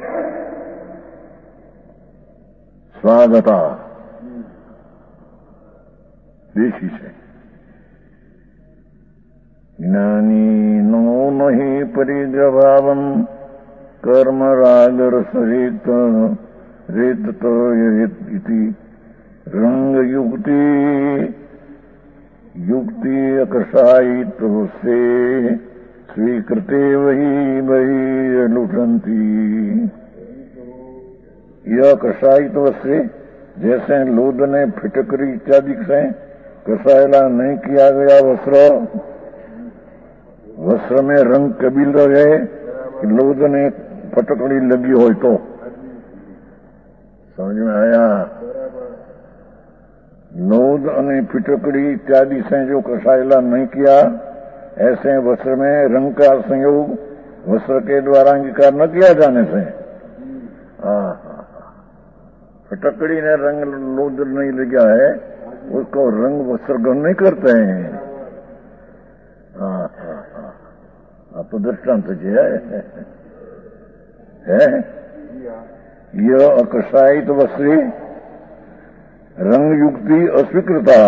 स्वागता देशी से ज्ञानी नो नहीं परिग्रभावम कर्म राग रस रेत रेत तो इति रंग युक्ति युक्ति अकषायित्व से स्वीकृते वही वही लुटंती। यह कषायित्व से जैसे लोद ने फिटकरी इत्यादि से कसायला नहीं किया गया वस्त्र, वस्त्र में रंग कबील रहे कि लोद ने फटकड़ी लगी हो तो। समझ में आया? लोद और फिटकड़ी इत्यादि से जो कसायला नहीं किया, ऐसे वस्त्र में रंग का संयोग वस्त्र के द्वारा अंगीकार न किया जाने से फटकड़ी ने रंग लोद नहीं लगा है, उसको रंग वस्त्र ग्रहण नहीं करते हैं। हाँ हाँ हाँ, तो दृष्टांत किया है, है? यह अकषायित वस्त्री रंग युक्ति अस्वीकृता,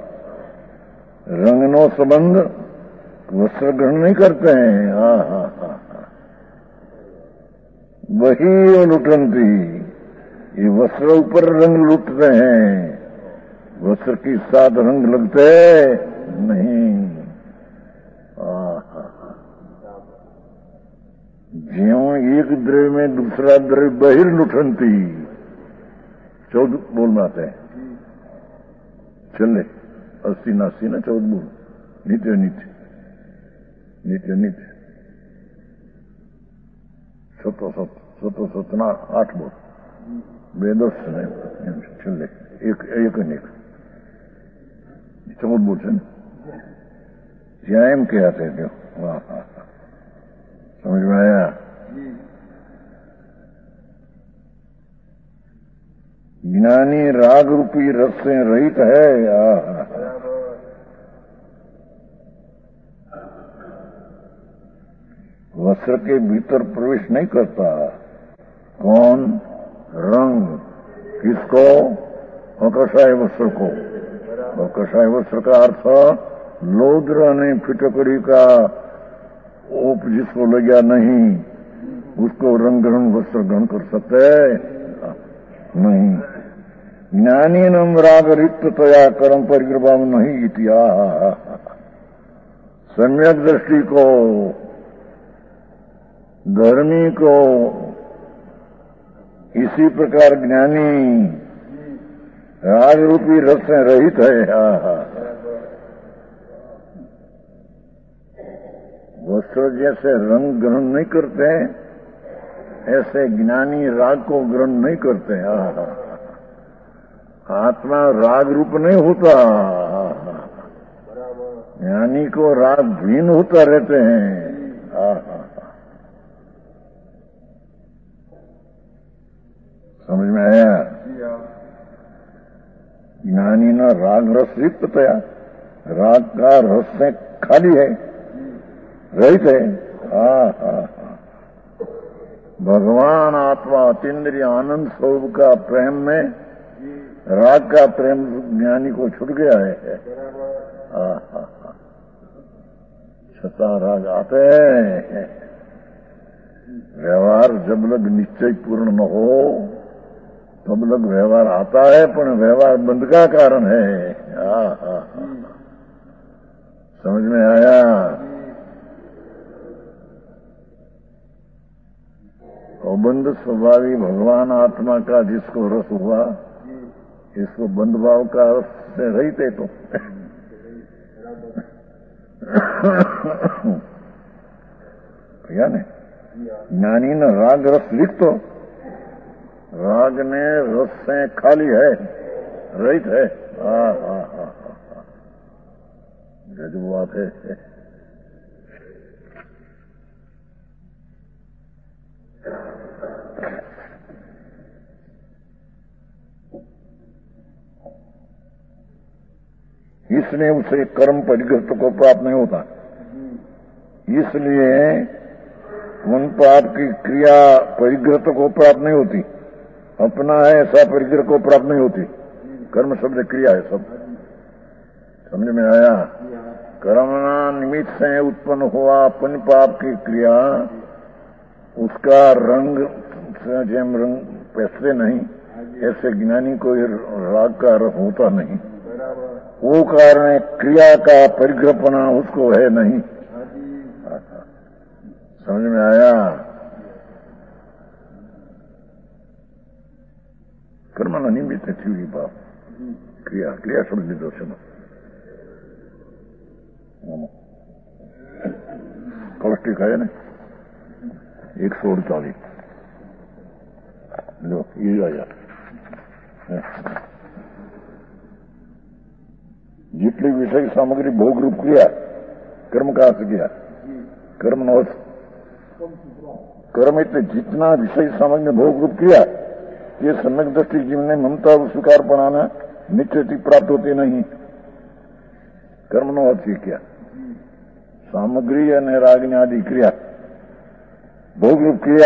रंग नो संबंध वस्त्र ग्रहण नहीं करते हैं। हाँ हाँ हाँ हाँ, वही लुटंती, ये वस्त्र ऊपर रंग लुटते हैं, वस्त्र के साथ रंग लगते नहीं। ज्यों एक द्रव्य में दूसरा द्रव्य बहिर्लुठंती। चौदह बोल में आते हैं, चले अस्सी नासी ना चौदह बोल, नित्य नित्य नित्य नित्य सतो सत सतो सतना आठ बोल बेदस ने चले एक एक अनेक चौदह बोल से ज्या एम कहते हैं। वाह वाह, समझ में आया? ज्ञानी राग रूपी रस से रहित है। वस्त्र के भीतर प्रवेश नहीं करता। कौन? रंग। किसको? अकषाय वस्त्र को। अकषाय वस्त्र का अर्थ लोद्र ने फिटकड़ी का ओप जिसको लगा नहीं, उसको रंग ग्रहण वस्त्र ग्रहण कर सकते नहीं। ज्ञानी नम राग रिक्त तया कर्म परिग्रह नहीं इतिहा। सम्यक दृष्टि को, धर्मी को इसी प्रकार ज्ञानी राग रूपी रस से रहित है। वस्त्र जैसे रंग ग्रहण नहीं करते, ऐसे ज्ञानी राग को ग्रहण नहीं करते। आत्मा राग रूप नहीं होता, ज्ञानी को राग भिन्न होता रहते हैं। समझ में आया? ज्ञानी न राग रस युक्त तया, राग का रस से खाली है, रहित है। हाँ हाँ हाँ, भगवान आत्मा अतीन्द्रिय आनंद स्वरूप का प्रेम में राग का प्रेम ज्ञानी को छूट गया है। हाँ हाँ हाँ, छता राग आते हैं। व्यवहार जब लग निश्चय पूर्ण न हो तब लग व्यवहार आता है, पर व्यवहार बंद का कारण है। हाँ हाँ हाँ, समझ में आया? अबंध स्वभावी भगवान आत्मा का जिसको रस हुआ, इसको बंध भाव का रस से रहित है। तो क्या ने ज्ञानी न राग रस लिख, तो राग ने रस से खाली है, रहित है। हाँ हाँ हाँ हाँ, गजब बात है। इसलिए उसे कर्म परिग्रस्त को प्राप्त नहीं होता, इसलिए उन पाप की क्रिया परिग्रस्त को प्राप्त नहीं होती, अपना है ऐसा परिग्रह को प्राप्त नहीं होती। कर्म शब्द क्रिया है, सब समझ में आया। कर्मना निमित्त से उत्पन्न हुआ पुण्य पाप की क्रिया, उसका रंग जेम रंग पैसे नहीं, ऐसे ज्ञानी को राग का रस होता नहीं। वो कारण क्रिया का परिग्रहपना उसको है नहीं। समझ में आया। कर्मना निमित्त थी पाप क्रिया, क्रिया शब्द निदर्शन कौष्टिक है ना, एक सौ अड़तालीस लो ये आया। जितनी विषय सामग्री भोग रूप क्रिया कर्म कहां से किया, कर्म न कर्म એટલે जितना विषय सामग्री भोग रूप क्रिया ये सम्यक दृष्टि जीवन ने ममता और स्वीकार बनाना निश्चित प्राप्त होती नहीं। कर्म नो अर्थ क्या, सामग्री અને રાગની આદિ ક્રિયા ભોગરૂપ ક્રિયા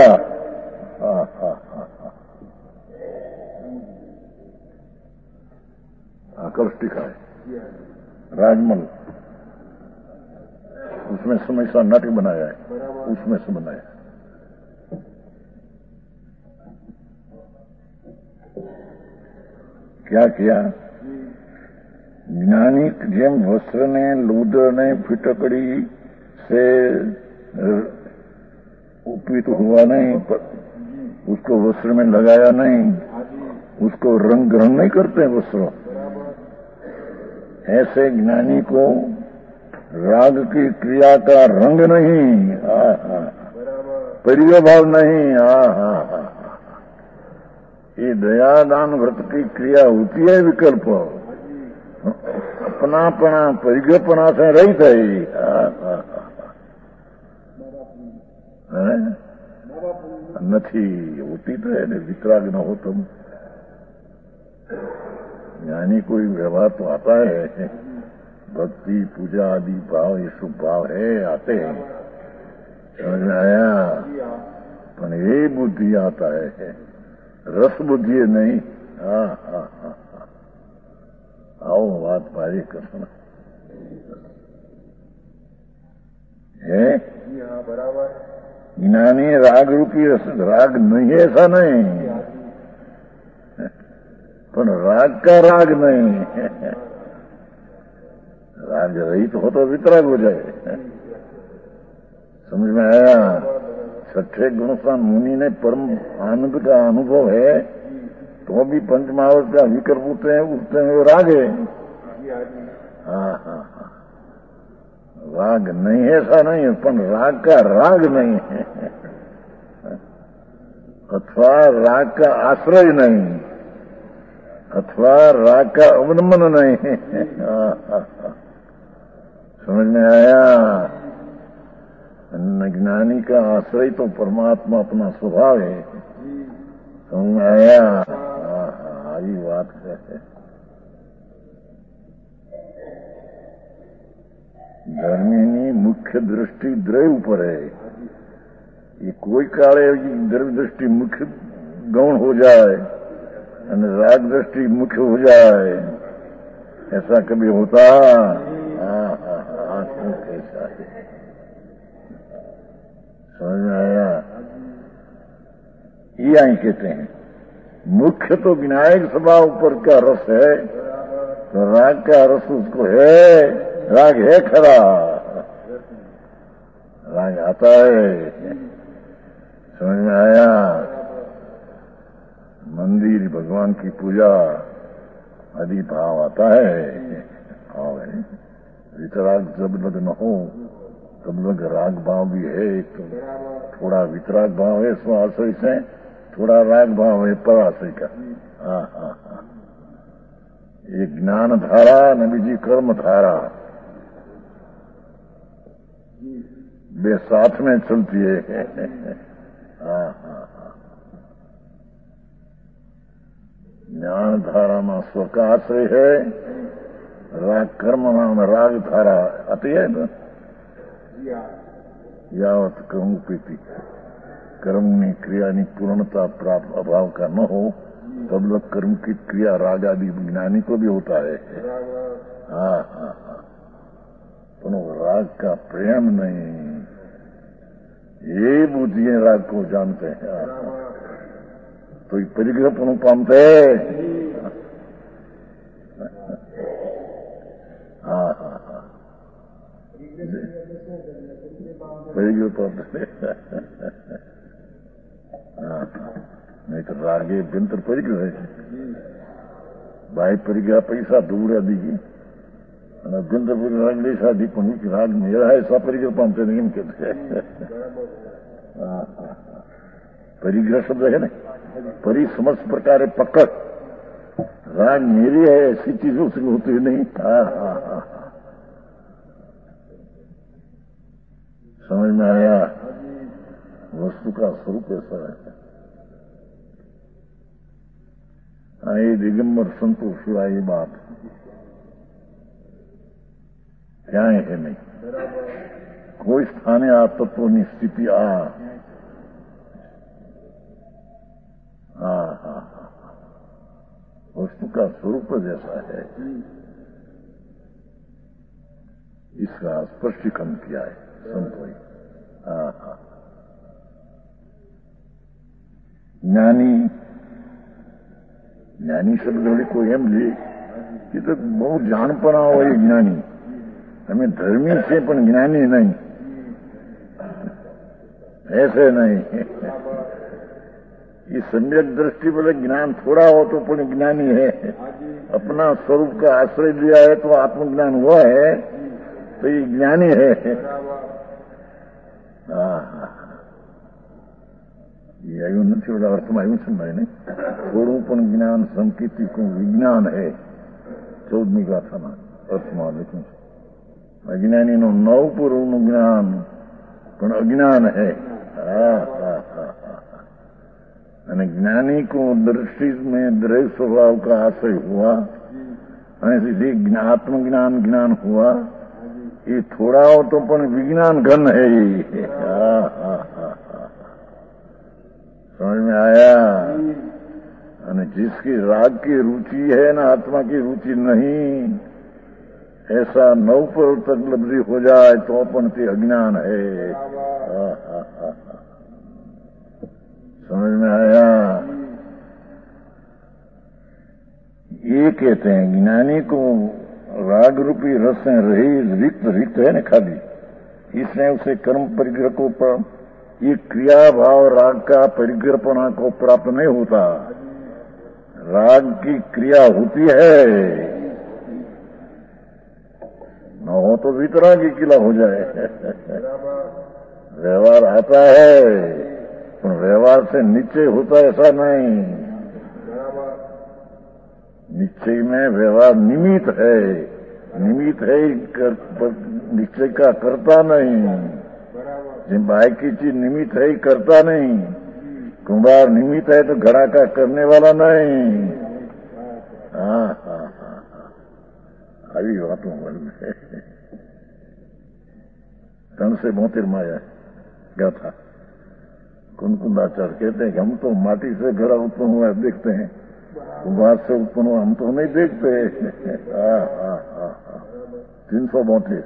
आकर्षिका है। राजमल उसमें समय सा नाट्य बनाया है, उसमें से बनाया। क्या किया, ज्ञानी जेम वस्त्र ने लूदर ने फिटकड़ी से उपीत हुआ नहीं, उसको वस्त्र में लगाया नहीं, उसको रंग ग्रहण नहीं करते वस्त्रों, ऐसे ज्ञानी को राग की क्रिया का रंग नहीं, परिग्रह भाव नहीं। हा हा हा ये दयादान व्रत की क्रिया होती है विकल्प, अपनापना परिग्रहपना से रहित है, નથી होती तो है ने वितराग न हो तुम। ज्ञानी कोई व्यवहार तो आता है, भक्ति पूजा आदि भाव ये शुभ भाव है, आते हैं, समझ में आया। पर ये बुद्धि आता है, रस बुद्धि नहीं। हाँ हाँ हाँ आओ बात पारी कसना है। बराबर ज्ञानी राग रूपी रस, राग नहीं है ऐसा नहीं, पर राग का राग नहीं। राग रहित हो तो वितराग हो जाए, समझ में आया। छठे गुण सा मुनि ने परम आनंद का अनुभव है, तो भी पंचमहावत का विकल्प उठते हैं, उठते हैं वो राग है। हाँ हाँ हाँ राग नहीं है ऐसा नहीं है, पर राग का राग नहीं है, अथवा राग का आश्रय नहीं, अथवा राग का अवलंबन नहीं। समझ में आया। ज्ञानी का आश्रय तो परमात्मा अपना स्वभाव है, समझ में आया। हाँ ये बात है। ધર્મીની મુખ્ય દ્રષ્ટિ દ્રવ્ય ઉપર है, ये कोई काले द्रव्य दृष्टि मुख्य गौण हो जाए और राग दृष्टि मुख्य हो जाए, ऐसा कभी होता। हाँ हाँ हाँ कैसा है, समझ में आया। ये आई कहते हैं मुख्य तो विनायक स्वभाव ऊपर का रस है, तो राग का रस उसको है, राग है खरा, राग आता है, समझ में आया। मंदिर भगवान की पूजा आदि भाव आता है, भाव है। वितराग जब लग न हो तब लग राग भाव भी है, तो थोड़ा वितराग भाव है स्वाश्रय से, थोड़ा राग भाव है पराश्रय का। हाँ हाँ हाँ एक ज्ञान धारा न बीजी कर्म धारा, वे साथ में चलती है। हाँ हाँ हाँ। ज्ञान धारा में स्व का आश्रय है, राग कर्म नाम राग धारा आती है ना। यावत कर्म पीती, कर्मनी क्रियानी पूर्णता प्राप्त अभाव का न हो तब तक कर्म की क्रिया राग आदि ज्ञानी को भी होता है। हाँ हाँ हाँ। तो राग का प्रेम नहीं, ये बुद्धियां राग को जानते हैं। हाँ, हाँ। तो ये परिग्रह पुनः पामते हाँ हाँ हाँ परिग्रह पामते हाँ हाँ। नहीं तो रागे बिंतर परिग्रह है। भाई परिग्रह पैसा दूर है दी बिंतर परिग्रह राग ले शादी पुण्य की राग मेरा है ऐसा परिग्रह पामते नहीं कहते। परिग्रह शब्द है ना, परि समस्त प्रकार पकड़, राग मेरी है ऐसी चीजों से होती नहीं। हाँ हाँ हाँ समझ में आया। वस्तु का स्वरूप ऐसा है। हाँ ये दिगंबर संतोष हुआ ये बात क्या है नहीं। कोई स्थाने आ तत्व निस्थिति आ हाँ हाँ हाँ वस्तु का स्वरूप जैसा है इसका स्पष्टीकरण किया है संतोष। हाँ हाँ ज्ञानी ज्ञानी शब्द को एम ली कि तो बहुत जाणपणा हो ये ज्ञानी, हमें धर्मी से पण ज्ञानी नहीं, ऐसे नहीं। ये सम्यक दृष्टि बोले ज्ञान थोड़ा हो तो पण ज्ञानी है, अपना स्वरूप का आश्रय लिया है तो आत्मज्ञान हुआ है तो ये ज्ञानी है। हाँ ये आयु नहीं बोला अर्थमा आयु समझाए नहीं, थोड़ू पण ज्ञान संकीर्ति को विज्ञान है। चौदमी गाथा में अर्थमा लिखूं अज्ञानी नो नव पूर्व नु ज्ञान पण अज्ञान है। हाँ हाँ हाँ અને જ્ઞાની को दृष्टि में द्रव्य स्वभाव का आश्रय हुआ અને सीधे आत्मज्ञान ज्ञान हुआ। ये थोड़ा हो तो पण विज्ञान घन है ये। हाँ हाँ हाँ समझ में आया। અને जिसकी राग की रुचि है ना आत्मा की रुचि नहीं, ऐसा नव पर तक लब्धि हो जाए तो अपन ते अज्ञान है। हाँ हाँ हाँ समझ में आया। ये कहते हैं ज्ञानी को राग रूपी रस से रही रिक्त रिक्त है ना खाली, इसने उसे कर्म परिग्रह को पर, ये क्रिया भाव राग का परिग्रहपना को प्राप्त नहीं होता। राग की क्रिया होती है न हो तो वितरागी किला हो जाए। व्यवहार आता है पर व्यवहार से निश्चय होता ऐसा नहीं। निश्चय में व्यवहार निमित्त है, निमित्त है निश्चय का करता नहीं। जिन बाई की चीज निमित्त है करता नहीं, कुंभार निमित्त है तो घड़ा का करने वाला नहीं। हाँ हाँ हाँ આવી વાતો મળે तन से मोतिर माया गाथा। कुनकुंदाचार्य कहते हैं कि हम तो माटी से घड़ा उत्पन्न हुआ देखते हैं, कुंभार से उत्पन्न हुआ हम तो नहीं देखते। हाँ हाँ हाँ हाँ तीन सौ मोतिर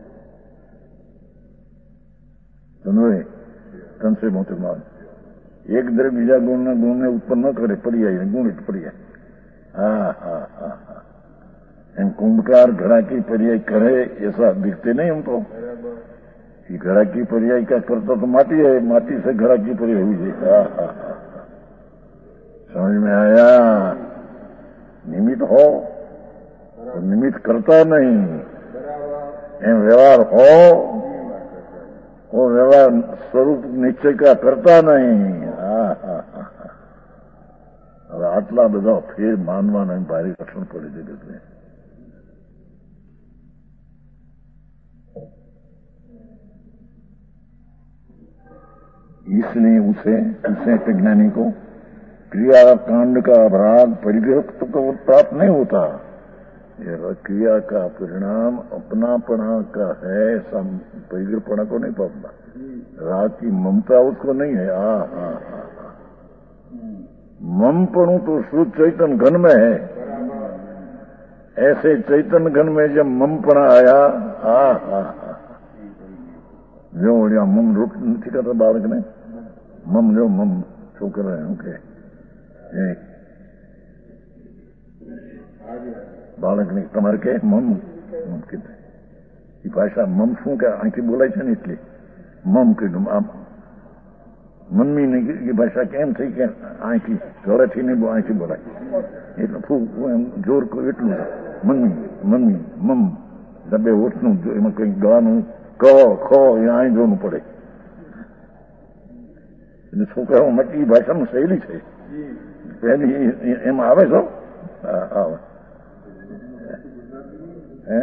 सुनो तन से मोतिर माया एक द्रव्य बीजा गुण न गुण ने उत्पन्न न करे पर्याय गुण पर्याय। हाँ हाँ हाँ हाँ एम कुंभकार घड़ा की पर्याय करे ऐसा दिखते नहीं हम तो। ये घड़ा की पर्याय का करता तो माटी है, माटी से घड़ा की पर्याय हुई है। हाँ हाँ हाँ समझ में आया। निमित्त हो तो निमित्त करता नहीं, एम व्यवहार हो वो व्यवहार स्वरूप निश्चय का करता नहीं। हाँ हाँ हाँ હવે આટલા બધા ફેર માનવાના ભારે કઠણ પડે જગતને। इसलिए उसे उसे ज्ञानी को क्रिया कांड का अपराध परिग्रह को प्राप्त नहीं होता। क्रिया का परिणाम अपनापना का है, सब परिग्रहपना को नहीं पाता। राग की ममता उसको नहीं है। आ हा हा ममपणु तो शुद्ध चैतन घन में है। ऐसे चैतन घन में जब ममपणा आया, आ हा हा जो बढ़िया मम रुक नहीं करता बालक ने, मम जो मम शो कर रहे हैं के બાળક ની તમારે કે મમ મમ કીધું એ ભાષા મમ શું કે અહીંથી બોલાય છે ને એટલે મમ કીધું આમ મમ્મી ની એ ભાષા કેમ થઈ કે અહીંથી ઘરેથી નહીં અહીંથી બોલાય એટલે એમ જોર એટલું મમ્મી મમ્મી મમ ડબે ઓઠનું એમાં કંઈક ગળાનું ક ખ એ અહીં જોવું પડે એટલે છોકરાઓ માટે એ ભાષામાં શૈલી છે પહેલી એમાં આવે છો આવે है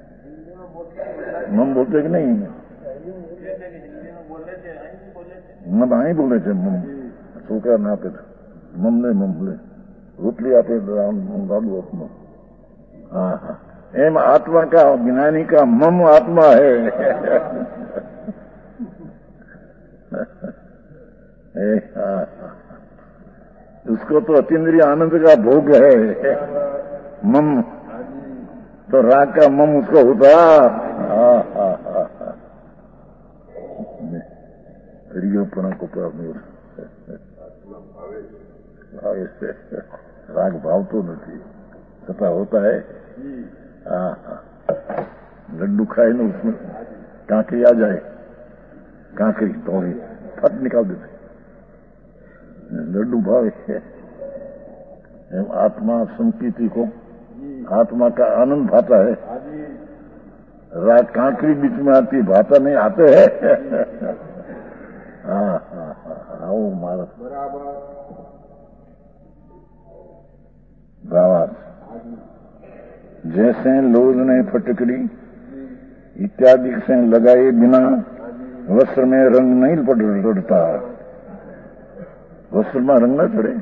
मम बोलते कि नहीं? मम आई बोले थे मम छोकरा ना पे मम ने मम बोले रोटली आपे दादू अपनो। हाँ हाँ एम आत्मा का ज्ञानी का मम आत्मा है। ए, हाँ, उसको तो अतीन्द्रिय आनंद का भोग है। मम तो राग का मम उसको होता। परिग्रहपना को प्राप्त नहीं होता। राग भाव तो नहीं सता होता है। लड्डू खाए ना उसमें कांकरी आ जाए, कांकरी थोड़ी फट निकाल देते लड्डू भावे। आत्मा संकीर्ति को आत्मा का आनंद भाता है। रात कांकरी बीच में आती भाता नहीं आते है। हाँ हाँ हाँ वो मारा भावार्थ जैसे लोज ने फटकड़ी इत्यादि से लगाए बिना वस्त्र में रंग नहीं पड़ता। वस्त्र में रंग न चढ़े।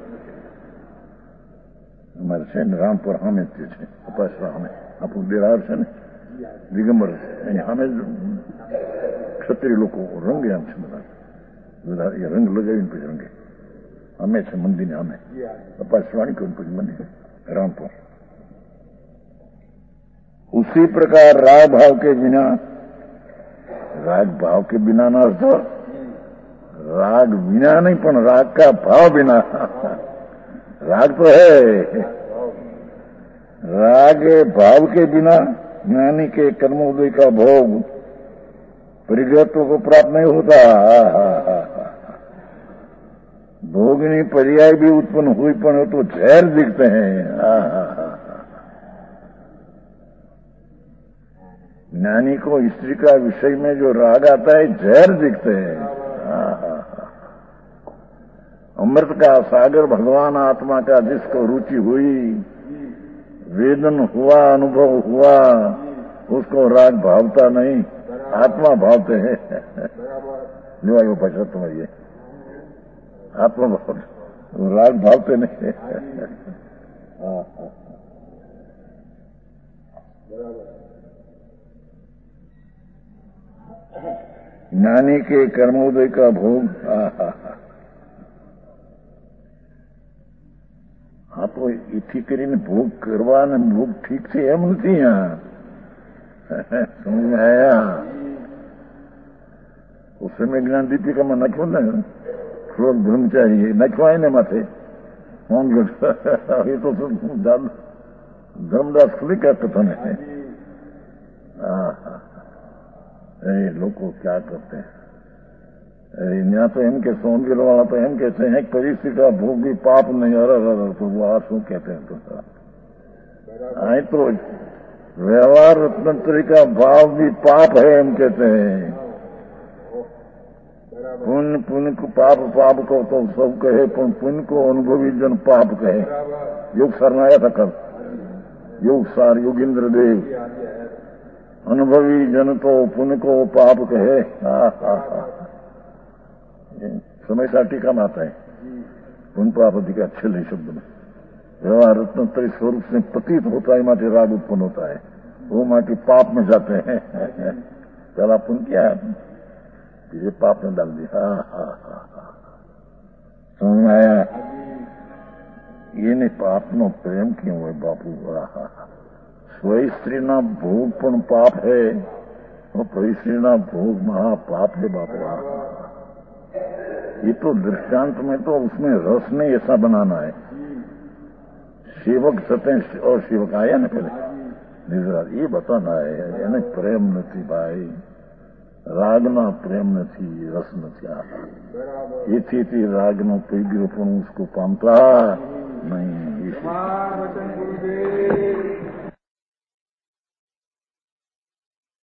અમારે છે ને રામપુર સામે જ છે અપાસરા સામે આપણું દેરાર છે ને દિગંબર એની સામે જ ક્ષત્રિય લોકો રંગે આમ છે બધા બધા એ રંગ લગાવીને પછી રંગે અમે છે મંદિરની સામે અપાસરાણી કહ્યું પછી મંદિર रामपुर। उसी प्रकार राग भाव के बिना राग भाव के बिना ना अर्थ राग बिना नहीं पण राग का भाव बिना। राग तो है, राग भाव के बिना ज्ञानी के कर्मोदय का भोग परिग्रहत्व को प्राप्त नहीं होता। भोगनी पर्याय भी उत्पन्न हुई पण तो जहर दिखते हैं। ज्ञानी को स्त्री का विषय में जो राग आता है जहर दिखते हैं। अमृत का सागर भगवान आत्मा का जिसको रुचि हुई, वेदन हुआ, अनुभव हुआ, उसको राग भावता नहीं, आत्मा भावते हैं। जो आयो पछा तुम्हारी आत्मा भाव राग भावते नहीं। ज्ञानी के कर्मोदय का भोग हाँ तो इथी કરીને ભોગ કરવા ને ભોગ ઠીક છે એમ નથી। સમજ में आया? उस समय ज्ञान दीपिका में नखो ने थोड़ा धर्म चाहिए नखवाए ने माथे ये तो धर्मदास खुली क्या कथन है। लोग क्या करते हैं यहाँ तो एम के सोनगिर वाला तो एम कहते हैं परिस्थिति का भोग भी पाप नहीं। अरे अरे तो वो आप शू कहते हैं तो आई तो व्यवहार रत्नत्री का भाव भी पाप है एम कहते हैं। पुण्य पुण्य को पाप पाप को तो सब कहे पर पुण्य को अनुभवी जन पाप कहे। योग सरनाया था कल योग सार योगिंद्र देव अनुभवी जन तो पुण्य को पाप कहे। हा हा हा समय सा टीका में आता है पुण्य पाप अधिकार छेल्ले शब्द में व्यवहार रत्नोत्तरी स्वरूप से प्रतीत होता है माटे राग उत्पन्न होता है, वो माटी पाप में जाते हैं। पहला पुण्य किया फिर पाप में डाल दिया। हा हा हा हा समझ में आया? ये नहीं पाप नो प्रेम क्यों है बापू? स्वयं स्त्री ना भोग पण पाप है और परी स्त्री ना भोग महापाप है बापू। ये तो दृष्टांत में तो उसमें रस ने ऐसा बनाना है। सेवक सतें और सेवक आया ना पहले निजरा ये बताना है એને પ્રેમ નથી ભાઈ, રાગના પ્રેમ નથી, રસ નથી। આ એથી રાગનો પીગ્યો પણ उसको પામતા નહીં।